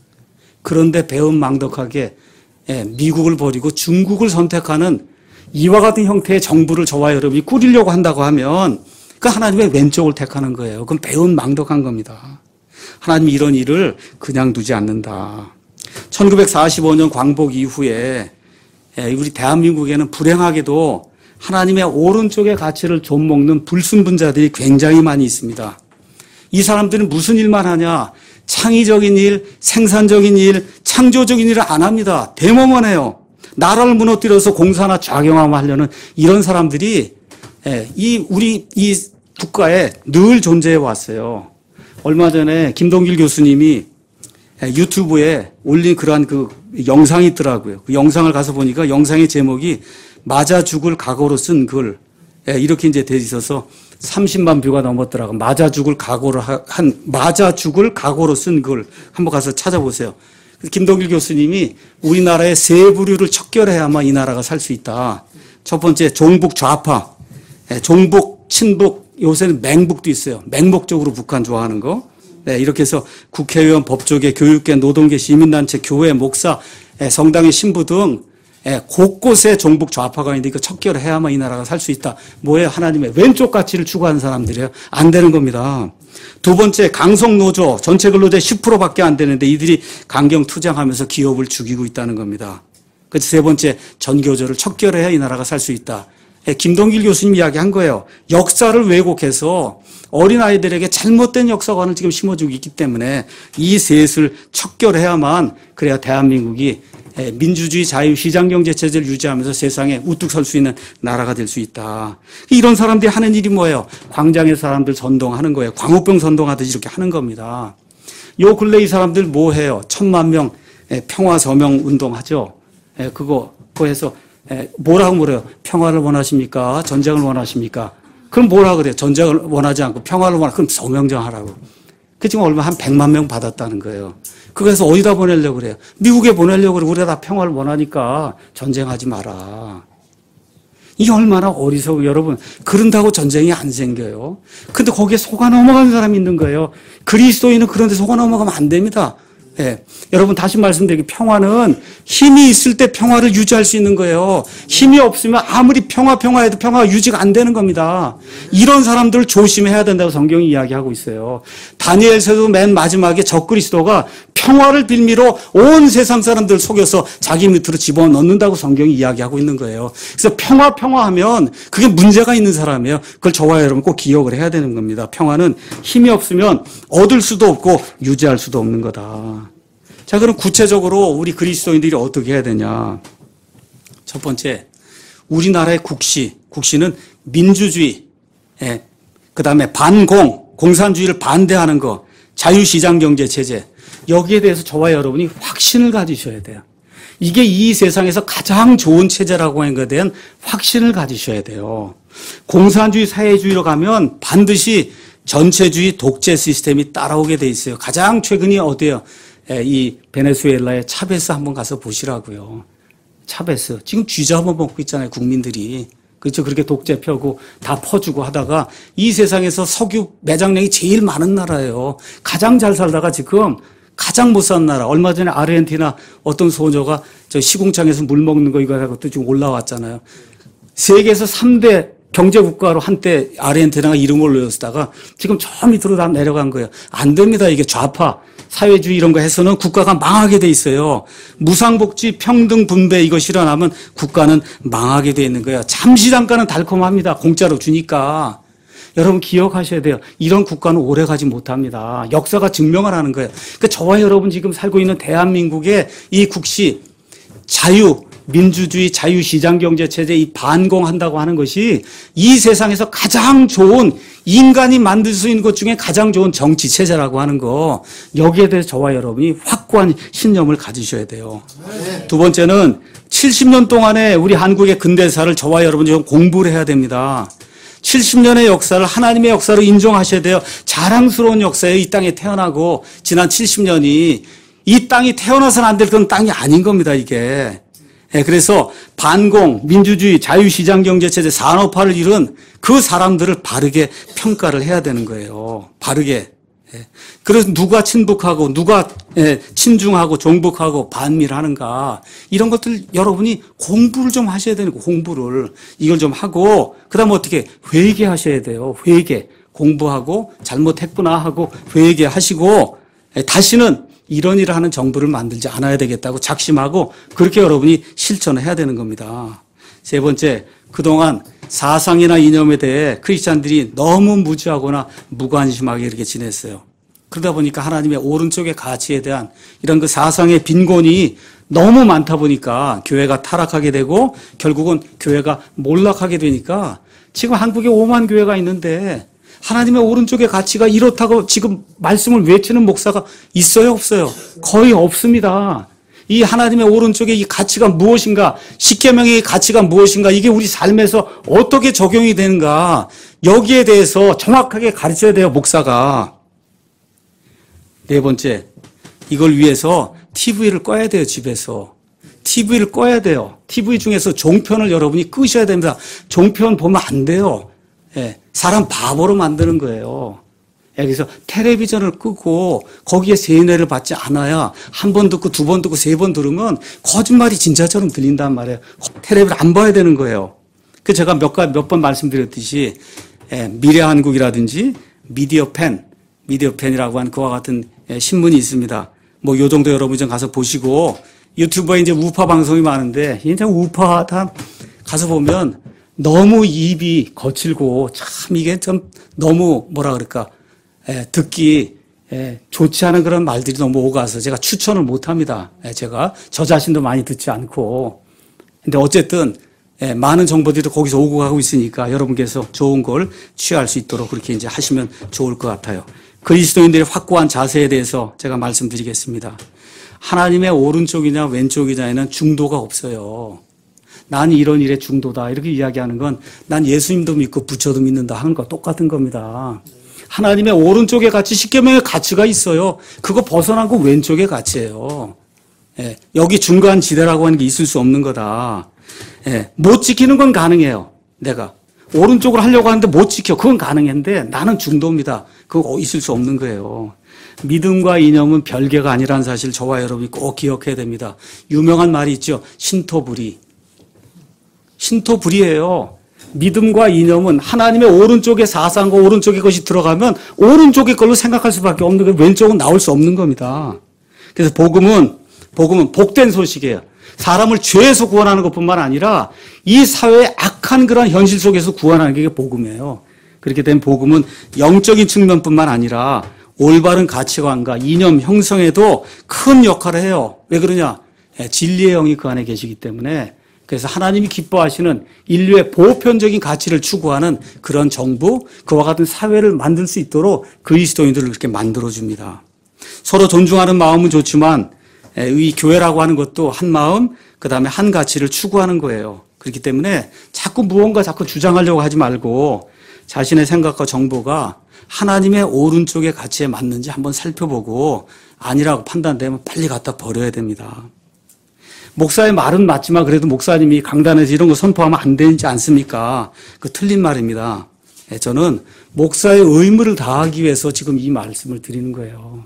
그런데 배은망덕하게 미국을 버리고 중국을 선택하는 이와 같은 형태의 정부를 저와 여러분이 꾸리려고 한다고 하면 그 하나님의 왼쪽을 택하는 거예요. 그건 배은망덕한 겁니다. 하나님이 이런 일을 그냥 두지 않는다. 천구백사십오 년 광복 이후에 우리 대한민국에는 불행하게도 하나님의 오른쪽의 가치를 좀먹는 불순분자들이 굉장히 많이 있습니다. 이 사람들은 무슨 일만 하냐? 창의적인 일, 생산적인 일, 창조적인 일을 안 합니다. 대모만 해요. 나라를 무너뜨려서 공사나 작용하려는 이런 사람들이 이 우리 이 국가에 늘 존재해 왔어요. 얼마 전에 김동길 교수님이 유튜브에 올린 그러한 그 영상이 있더라고요. 그 영상을 가서 보니까 영상의 제목이 맞아 죽을 각오로 쓴 글. 이렇게 이제 돼 있어서 삼십만 뷰가 넘었더라고요. 맞아 죽을 각오로 한, 맞아 죽을 각오로 쓴 글. 한번 가서 찾아보세요. 김동길 교수님이 우리나라의 세 부류를 척결해야만 이 나라가 살 수 있다. 첫 번째, 종북 좌파. 종북, 친북, 요새는 맹북도 있어요. 맹목적으로 북한 좋아하는 거. 네, 이렇게 해서 국회의원, 법조계, 교육계, 노동계, 시민단체, 교회, 목사, 성당의 신부 등 곳곳에 종북 좌파가 있는데 이거 척결해야만 이 나라가 살 수 있다. 뭐예요? 하나님의 왼쪽 가치를 추구하는 사람들이에요. 안 되는 겁니다. 두 번째, 강성노조, 전체 근로자 십 퍼센트밖에 안 되는데 이들이 강경 투쟁하면서 기업을 죽이고 있다는 겁니다. 그래서 세 번째, 전교조를 척결해야 이 나라가 살 수 있다. 김동길 교수님 이야기한 거예요. 역사를 왜곡해서 어린아이들에게 잘못된 역사관을 지금 심어주고 있기 때문에 이 셋을 척결해야만 그래야 대한민국이 민주주의 자유시장경제 체제를 유지하면서 세상에 우뚝 설 수 있는 나라가 될 수 있다. 이런 사람들이 하는 일이 뭐예요? 광장에 사람들 선동하는 거예요. 광우병 선동하듯이 이렇게 하는 겁니다. 요 근래 이 사람들 뭐 해요? 천만 명 평화 서명 운동하죠. 그거, 그거 해서 에, 뭐라고 물어요? 평화를 원하십니까? 전쟁을 원하십니까? 그럼 뭐라 그래요? 전쟁을 원하지 않고 평화를 원하, 그럼 성명정하라고. 그 지금 얼마 한 백만 명 받았다는 거예요. 그래서 어디다 보내려고 그래요? 미국에 보내려고 그래요. 우리가 다 평화를 원하니까 전쟁하지 마라. 이게 얼마나 어리석고 여러분 그런다고 전쟁이 안 생겨요. 근데 거기에 속아 넘어가는 사람이 있는 거예요. 그리스도인은 그런데 속아 넘어가면 안 됩니다. 예. 여러분 다시 말씀드리기 평화는 힘이 있을 때 평화를 유지할 수 있는 거예요. 힘이 없으면 아무리 평화 평화해도 평화가 유지가 안 되는 겁니다. 이런 사람들을 조심해야 된다고 성경이 이야기하고 있어요. 다니엘서도 맨 마지막에 적그리스도가 평화를 빌미로 온 세상 사람들 속여서 자기 밑으로 집어넣는다고 성경이 이야기하고 있는 거예요. 그래서 평화 평화하면 그게 문제가 있는 사람이에요. 그걸 저와 여러분 꼭 기억을 해야 되는 겁니다. 평화는 힘이 없으면 얻을 수도 없고 유지할 수도 없는 거다. 자, 그럼 구체적으로 우리 그리스도인들이 어떻게 해야 되냐? 첫 번째, 우리나라의 국시, 국시는 민주주의, 예, 그 다음에 반공, 공산주의를 반대하는 거, 자유시장 경제 체제, 여기에 대해서 저와 여러분이 확신을 가지셔야 돼요. 이게 이 세상에서 가장 좋은 체제라고 하는 것에 대한 확신을 가지셔야 돼요. 공산주의, 사회주의로 가면 반드시 전체주의, 독재 시스템이 따라오게 돼 있어요. 가장 최근이 어디예요? 이 베네수엘라의 차베스 한번 가서 보시라고요. 차베스. 지금 쥐자 한번 먹고 있잖아요, 국민들이. 그렇죠. 그렇게 독재 펴고 다 퍼주고 하다가 이 세상에서 석유 매장량이 제일 많은 나라예요. 가장 잘 살다가 지금 가장 못 사는 나라. 얼마 전에 아르헨티나 어떤 소녀가 저 시궁창에서 물 먹는 거 이거 하고 또 지금 올라왔잖아요. 세계에서 삼 대 경제국가로 한때 아르헨티나가 이름을 올렸다가 지금 저 밑으로 다 내려간 거예요. 안 됩니다. 이게 좌파, 사회주의 이런 거 해서는 국가가 망하게 돼 있어요. 무상복지, 평등, 분배 이거 실현하면 국가는 망하게 돼 있는 거예요. 잠시 잠깐은 달콤합니다. 공짜로 주니까. 여러분 기억하셔야 돼요. 이런 국가는 오래 가지 못합니다. 역사가 증명을 하는 거예요. 그러니까 저와 여러분 지금 살고 있는 대한민국의 이 국시, 자유, 민주주의, 자유시장경제체제 이 반공한다고 하는 것이 이 세상에서 가장 좋은 인간이 만들 수 있는 것 중에 가장 좋은 정치체제라고 하는 거 여기에 대해서 저와 여러분이 확고한 신념을 가지셔야 돼요. 두 번째는 칠십 년 동안의 우리 한국의 근대사를 저와 여러분이 좀 공부를 해야 됩니다. 칠십 년의 역사를 하나님의 역사로 인정하셔야 돼요. 자랑스러운 역사에 이 땅에 태어나고 지난 칠십 년이 이 땅이 태어나서는 안 될 그런 땅이 아닌 겁니다, 이게. 예, 그래서 반공, 민주주의, 자유시장경제체제, 산업화를 이룬 그 사람들을 바르게 평가를 해야 되는 거예요. 바르게. 예. 그래서 누가 친북하고 누가 예, 친중하고 종북하고 반미하는가 이런 것들 여러분이 공부를 좀 하셔야 되는 거예요. 공부를. 이걸 좀 하고 그다음 어떻게 회개하셔야 돼요. 회개. 공부하고 잘못했구나 하고 회개하시고 예, 다시는 이런 일을 하는 정부를 만들지 않아야 되겠다고 작심하고 그렇게 여러분이 실천을 해야 되는 겁니다. 세 번째, 그동안 사상이나 이념에 대해 크리스찬들이 너무 무지하거나 무관심하게 이렇게 지냈어요. 그러다 보니까 하나님의 오른쪽의 가치에 대한 이런 그 사상의 빈곤이 너무 많다 보니까 교회가 타락하게 되고 결국은 교회가 몰락하게 되니까 지금 한국에 오만 교회가 있는데 하나님의 오른쪽의 가치가 이렇다고 지금 말씀을 외치는 목사가 있어요, 없어요? 거의 없습니다. 이 하나님의 오른쪽의 이 가치가 무엇인가, 십계명의 가치가 무엇인가, 이게 우리 삶에서 어떻게 적용이 되는가, 여기에 대해서 정확하게 가르쳐야 돼요, 목사가. 네 번째, 이걸 위해서 티비를 꺼야 돼요, 집에서. 티비를 꺼야 돼요. 티비 중에서 종편을 여러분이 끄셔야 됩니다. 종편 보면 안 돼요. 예, 사람 바보로 만드는 거예요. 예, 그래서 텔레비전을 끄고 거기에 세뇌를 받지 않아야 한 번 듣고 두 번 듣고 세 번 들으면 거짓말이 진짜처럼 들린단 말이에요. 텔레비를 안 봐야 되는 거예요. 그 제가 몇, 몇 번 말씀드렸듯이 예, 미래한국이라든지 미디어펜, 미디어펜이라고 하는 그와 같은 예, 신문이 있습니다. 뭐 요 정도 여러분 좀 가서 보시고 유튜브에 이제 우파 방송이 많은데 이제 우파 다 가서 보면 너무 입이 거칠고 참 이게 좀 너무 뭐라 그럴까 에, 듣기 에, 좋지 않은 그런 말들이 너무 오가서 제가 추천을 못합니다. 에, 제가 저 자신도 많이 듣지 않고 근데 어쨌든 에, 많은 정보들이 거기서 오고 가고 있으니까 여러분께서 좋은 걸 취할 수 있도록 그렇게 이제 하시면 좋을 것 같아요. 그리스도인들의 확고한 자세에 대해서 제가 말씀드리겠습니다. 하나님의 오른쪽이냐 왼쪽이냐에는 중도가 없어요. 난 이런 일에 중도다 이렇게 이야기하는 건 난 예수님도 믿고 부처도 믿는다 하는 거 똑같은 겁니다. 하나님의 오른쪽에 가치, 십계명의 가치가 있어요. 그거 벗어난 건 왼쪽의 가치예요. 예, 여기 중간 지대라고 하는 게 있을 수 없는 거다. 예, 못 지키는 건 가능해요. 내가 오른쪽으로 하려고 하는데 못 지켜. 그건 가능한데 나는 중도입니다. 그거 있을 수 없는 거예요. 믿음과 이념은 별개가 아니라는 사실 저와 여러분이 꼭 기억해야 됩니다. 유명한 말이 있죠. 신토불이. 신토불이에요. 믿음과 이념은 하나님의 오른쪽에 사상과 오른쪽의 것이 들어가면 오른쪽의 걸로 생각할 수밖에 없는 거예요. 왼쪽은 나올 수 없는 겁니다. 그래서 복음은 복음은 복된 소식이에요. 사람을 죄에서 구원하는 것뿐만 아니라 이 사회의 악한 그런 현실 속에서 구원하는 게 복음이에요. 그렇게 된 복음은 영적인 측면뿐만 아니라 올바른 가치관과 이념 형성에도 큰 역할을 해요. 왜 그러냐? 진리의 영이 그 안에 계시기 때문에. 그래서 하나님이 기뻐하시는 인류의 보편적인 가치를 추구하는 그런 정부, 그와 같은 사회를 만들 수 있도록 그리스도인들을 이렇게 만들어줍니다. 서로 존중하는 마음은 좋지만 이 교회라고 하는 것도 한 마음, 그 다음에 한 가치를 추구하는 거예요. 그렇기 때문에 자꾸 무언가 자꾸 주장하려고 하지 말고 자신의 생각과 정보가 하나님의 오른쪽의 가치에 맞는지 한번 살펴보고 아니라고 판단되면 빨리 갖다 버려야 됩니다. 목사의 말은 맞지만 그래도 목사님이 강단에서 이런 거 선포하면 안 되지 않습니까? 그 틀린 말입니다. 저는 목사의 의무를 다하기 위해서 지금 이 말씀을 드리는 거예요.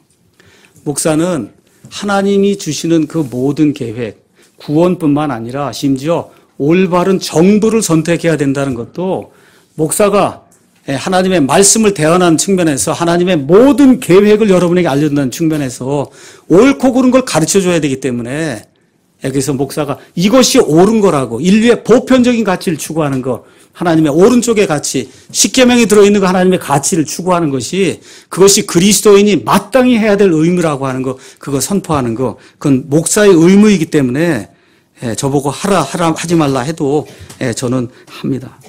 목사는 하나님이 주시는 그 모든 계획, 구원뿐만 아니라 심지어 올바른 정부를 선택해야 된다는 것도 목사가 하나님의 말씀을 대언하는 측면에서 하나님의 모든 계획을 여러분에게 알려준다는 측면에서 옳고 그른 걸 가르쳐줘야 되기 때문에 그래서 목사가 이것이 옳은 거라고 인류의 보편적인 가치를 추구하는 거 하나님의 오른쪽의 가치 십계명이 들어있는 거 하나님의 가치를 추구하는 것이 그것이 그리스도인이 마땅히 해야 될 의무라고 하는 거 그거 선포하는 거 그건 목사의 의무이기 때문에 저보고 하라 하라 하지 말라 해도 저는 합니다.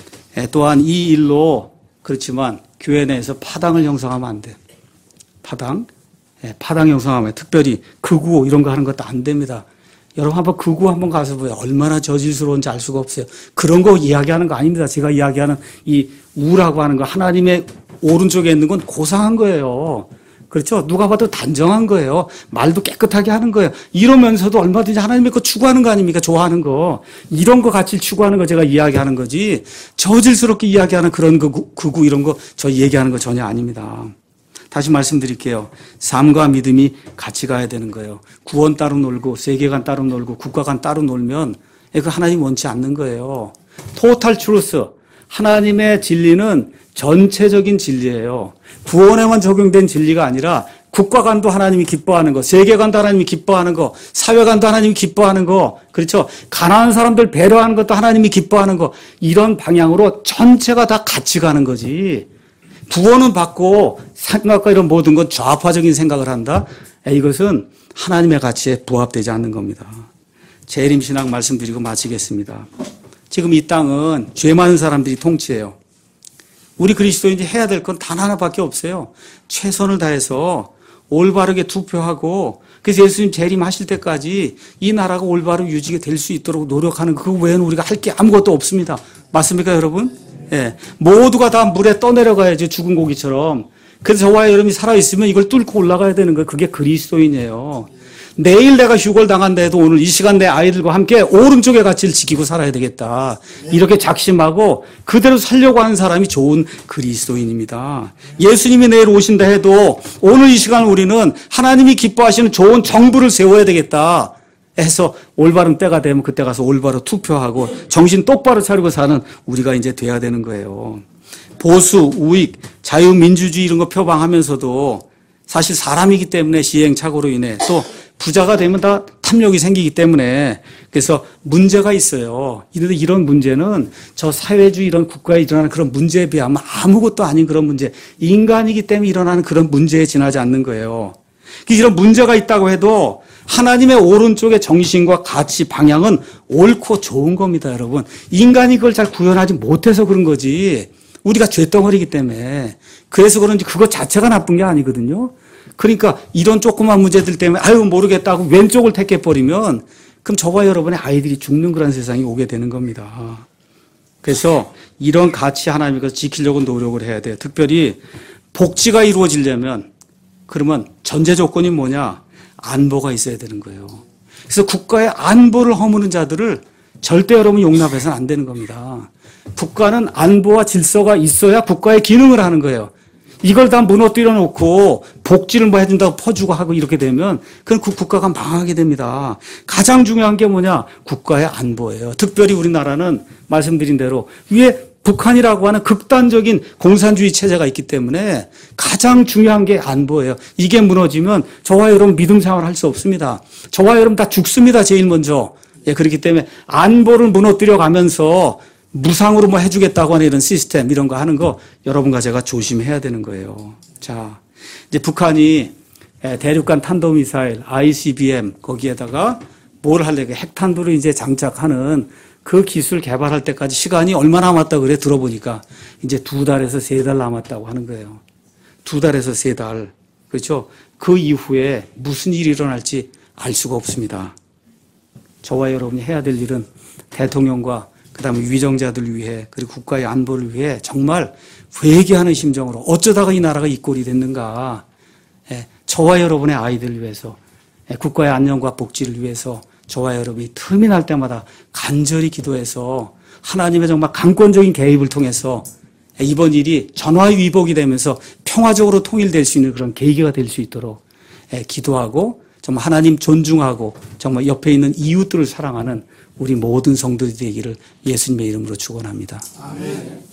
또한 이 일로 그렇지만 교회 내에서 파당을 형성하면 안 돼요. 파당? 파당 형성하면 특별히 극우 이런 거 하는 것도 안 됩니다. 여러분 한번 극우 한번 가서 보세요. 얼마나 저질스러운지 알 수가 없어요. 그런 거 이야기하는 거 아닙니다. 제가 이야기하는 이 우라고 하는 거 하나님의 오른쪽에 있는 건 고상한 거예요. 그렇죠? 누가 봐도 단정한 거예요. 말도 깨끗하게 하는 거예요. 이러면서도 얼마든지 하나님의 거 추구하는 거 아닙니까? 좋아하는 거. 이런 거 같이 추구하는 거 제가 이야기하는 거지 저질스럽게 이야기하는 그런 거, 극우 이런 거 저 얘기하는 거 전혀 아닙니다. 다시 말씀드릴게요. 삶과 믿음이 같이 가야 되는 거예요. 구원 따로 놀고 세계관 따로 놀고 국가관 따로 놀면 그 하나님 원치 않는 거예요. 토탈 트루스. 하나님의 진리는 전체적인 진리예요. 구원에만 적용된 진리가 아니라 국가관도 하나님이 기뻐하는 거, 세계관도 하나님이 기뻐하는 거, 사회관도 하나님이 기뻐하는 거, 그렇죠? 가난한 사람들 배려하는 것도 하나님이 기뻐하는 거, 이런 방향으로 전체가 다 같이 가는 거지. 구원은 받고 생각과 이런 모든 건 좌파적인 생각을 한다? 이것은 하나님의 가치에 부합되지 않는 겁니다. 재림신앙 말씀드리고 마치겠습니다. 지금 이 땅은 죄 많은 사람들이 통치해요. 우리 그리스도인들이 해야 될 건 단 하나밖에 없어요. 최선을 다해서 올바르게 투표하고 그래서 예수님 재림하실 때까지 이 나라가 올바르게 유지가 될 수 있도록 노력하는 그 외에는 우리가 할 게 아무것도 없습니다. 맞습니까 여러분? 예, 모두가 다 물에 떠내려가야지 죽은 고기처럼. 그래서 저와 여러분이 살아있으면 이걸 뚫고 올라가야 되는 거예요. 그게 그리스도인이에요. 내일 내가 휴거를 당한다 해도 오늘 이 시간 내 아이들과 함께 오른쪽의 가치를 지키고 살아야 되겠다. 이렇게 작심하고 그대로 살려고 하는 사람이 좋은 그리스도인입니다. 예수님이 내일 오신다 해도 오늘 이 시간 우리는 하나님이 기뻐하시는 좋은 정부를 세워야 되겠다 해서 올바른 때가 되면 그때 가서 올바로 투표하고 정신 똑바로 차리고 사는 우리가 이제 돼야 되는 거예요. 보수, 우익, 자유민주주의 이런 거 표방하면서도 사실 사람이기 때문에 시행착오로 인해 또 부자가 되면 다 탐욕이 생기기 때문에 그래서 문제가 있어요. 이런데 이런 문제는 저 사회주의 이런 국가에 일어나는 그런 문제에 비하면 아무것도 아닌 그런 문제, 인간이기 때문에 일어나는 그런 문제에 지나지 않는 거예요. 이런 문제가 있다고 해도 하나님의 오른쪽의 정신과 가치, 방향은 옳고 좋은 겁니다, 여러분. 인간이 그걸 잘 구현하지 못해서 그런 거지. 우리가 죄덩어리이기 때문에. 그래서 그런지 그것 자체가 나쁜 게 아니거든요. 그러니까 이런 조그만 문제들 때문에 아유 모르겠다고 왼쪽을 택해버리면 그럼 저와 여러분의 아이들이 죽는 그런 세상이 오게 되는 겁니다. 그래서 이런 가치 하나님께서 지키려고 노력을 해야 돼요. 특별히 복지가 이루어지려면 그러면 전제 조건이 뭐냐? 안보가 있어야 되는 거예요. 그래서 국가의 안보를 허무는 자들을 절대 여러분 용납해서는 안 되는 겁니다. 국가는 안보와 질서가 있어야 국가의 기능을 하는 거예요. 이걸 다 무너뜨려 놓고 복지를 뭐 해준다고 퍼주고 하고 이렇게 되면 그건 그 국가가 망하게 됩니다. 가장 중요한 게 뭐냐? 국가의 안보예요. 특별히 우리나라는 말씀드린 대로 위에 북한이라고 하는 극단적인 공산주의 체제가 있기 때문에 가장 중요한 게 안보예요. 이게 무너지면 저와 여러분 믿음 생활을 할 수 없습니다. 저와 여러분 다 죽습니다. 제일 먼저. 예, 그렇기 때문에 안보를 무너뜨려 가면서 무상으로 뭐 해주겠다고 하는 이런 시스템 이런 거 하는 거 여러분과 제가 조심해야 되는 거예요. 자, 이제 북한이 대륙간 탄도미사일 아이씨비엠 거기에다가 뭘 하려고 핵탄두를 이제 장착하는 그 기술 개발할 때까지 시간이 얼마나 남았다고 그래 들어보니까 이제 두 달에서 세 달 남았다고 하는 거예요. 두 달에서 세 달. 그렇죠? 그 이후에 무슨 일이 일어날지 알 수가 없습니다. 저와 여러분이 해야 될 일은 대통령과 그다음에 위정자들을 위해 그리고 국가의 안보를 위해 정말 회개하는 심정으로 어쩌다가 이 나라가 이 꼴이 됐는가. 예, 저와 여러분의 아이들을 위해서 예, 국가의 안녕과 복지를 위해서 저와 여러분이 틈이 날 때마다 간절히 기도해서 하나님의 정말 강권적인 개입을 통해서 이번 일이 전화위복이 되면서 평화적으로 통일될 수 있는 그런 계기가 될 수 있도록 기도하고 정말 하나님 존중하고 정말 옆에 있는 이웃들을 사랑하는 우리 모든 성도들이 되기를 예수님의 이름으로 축원합니다. 아멘.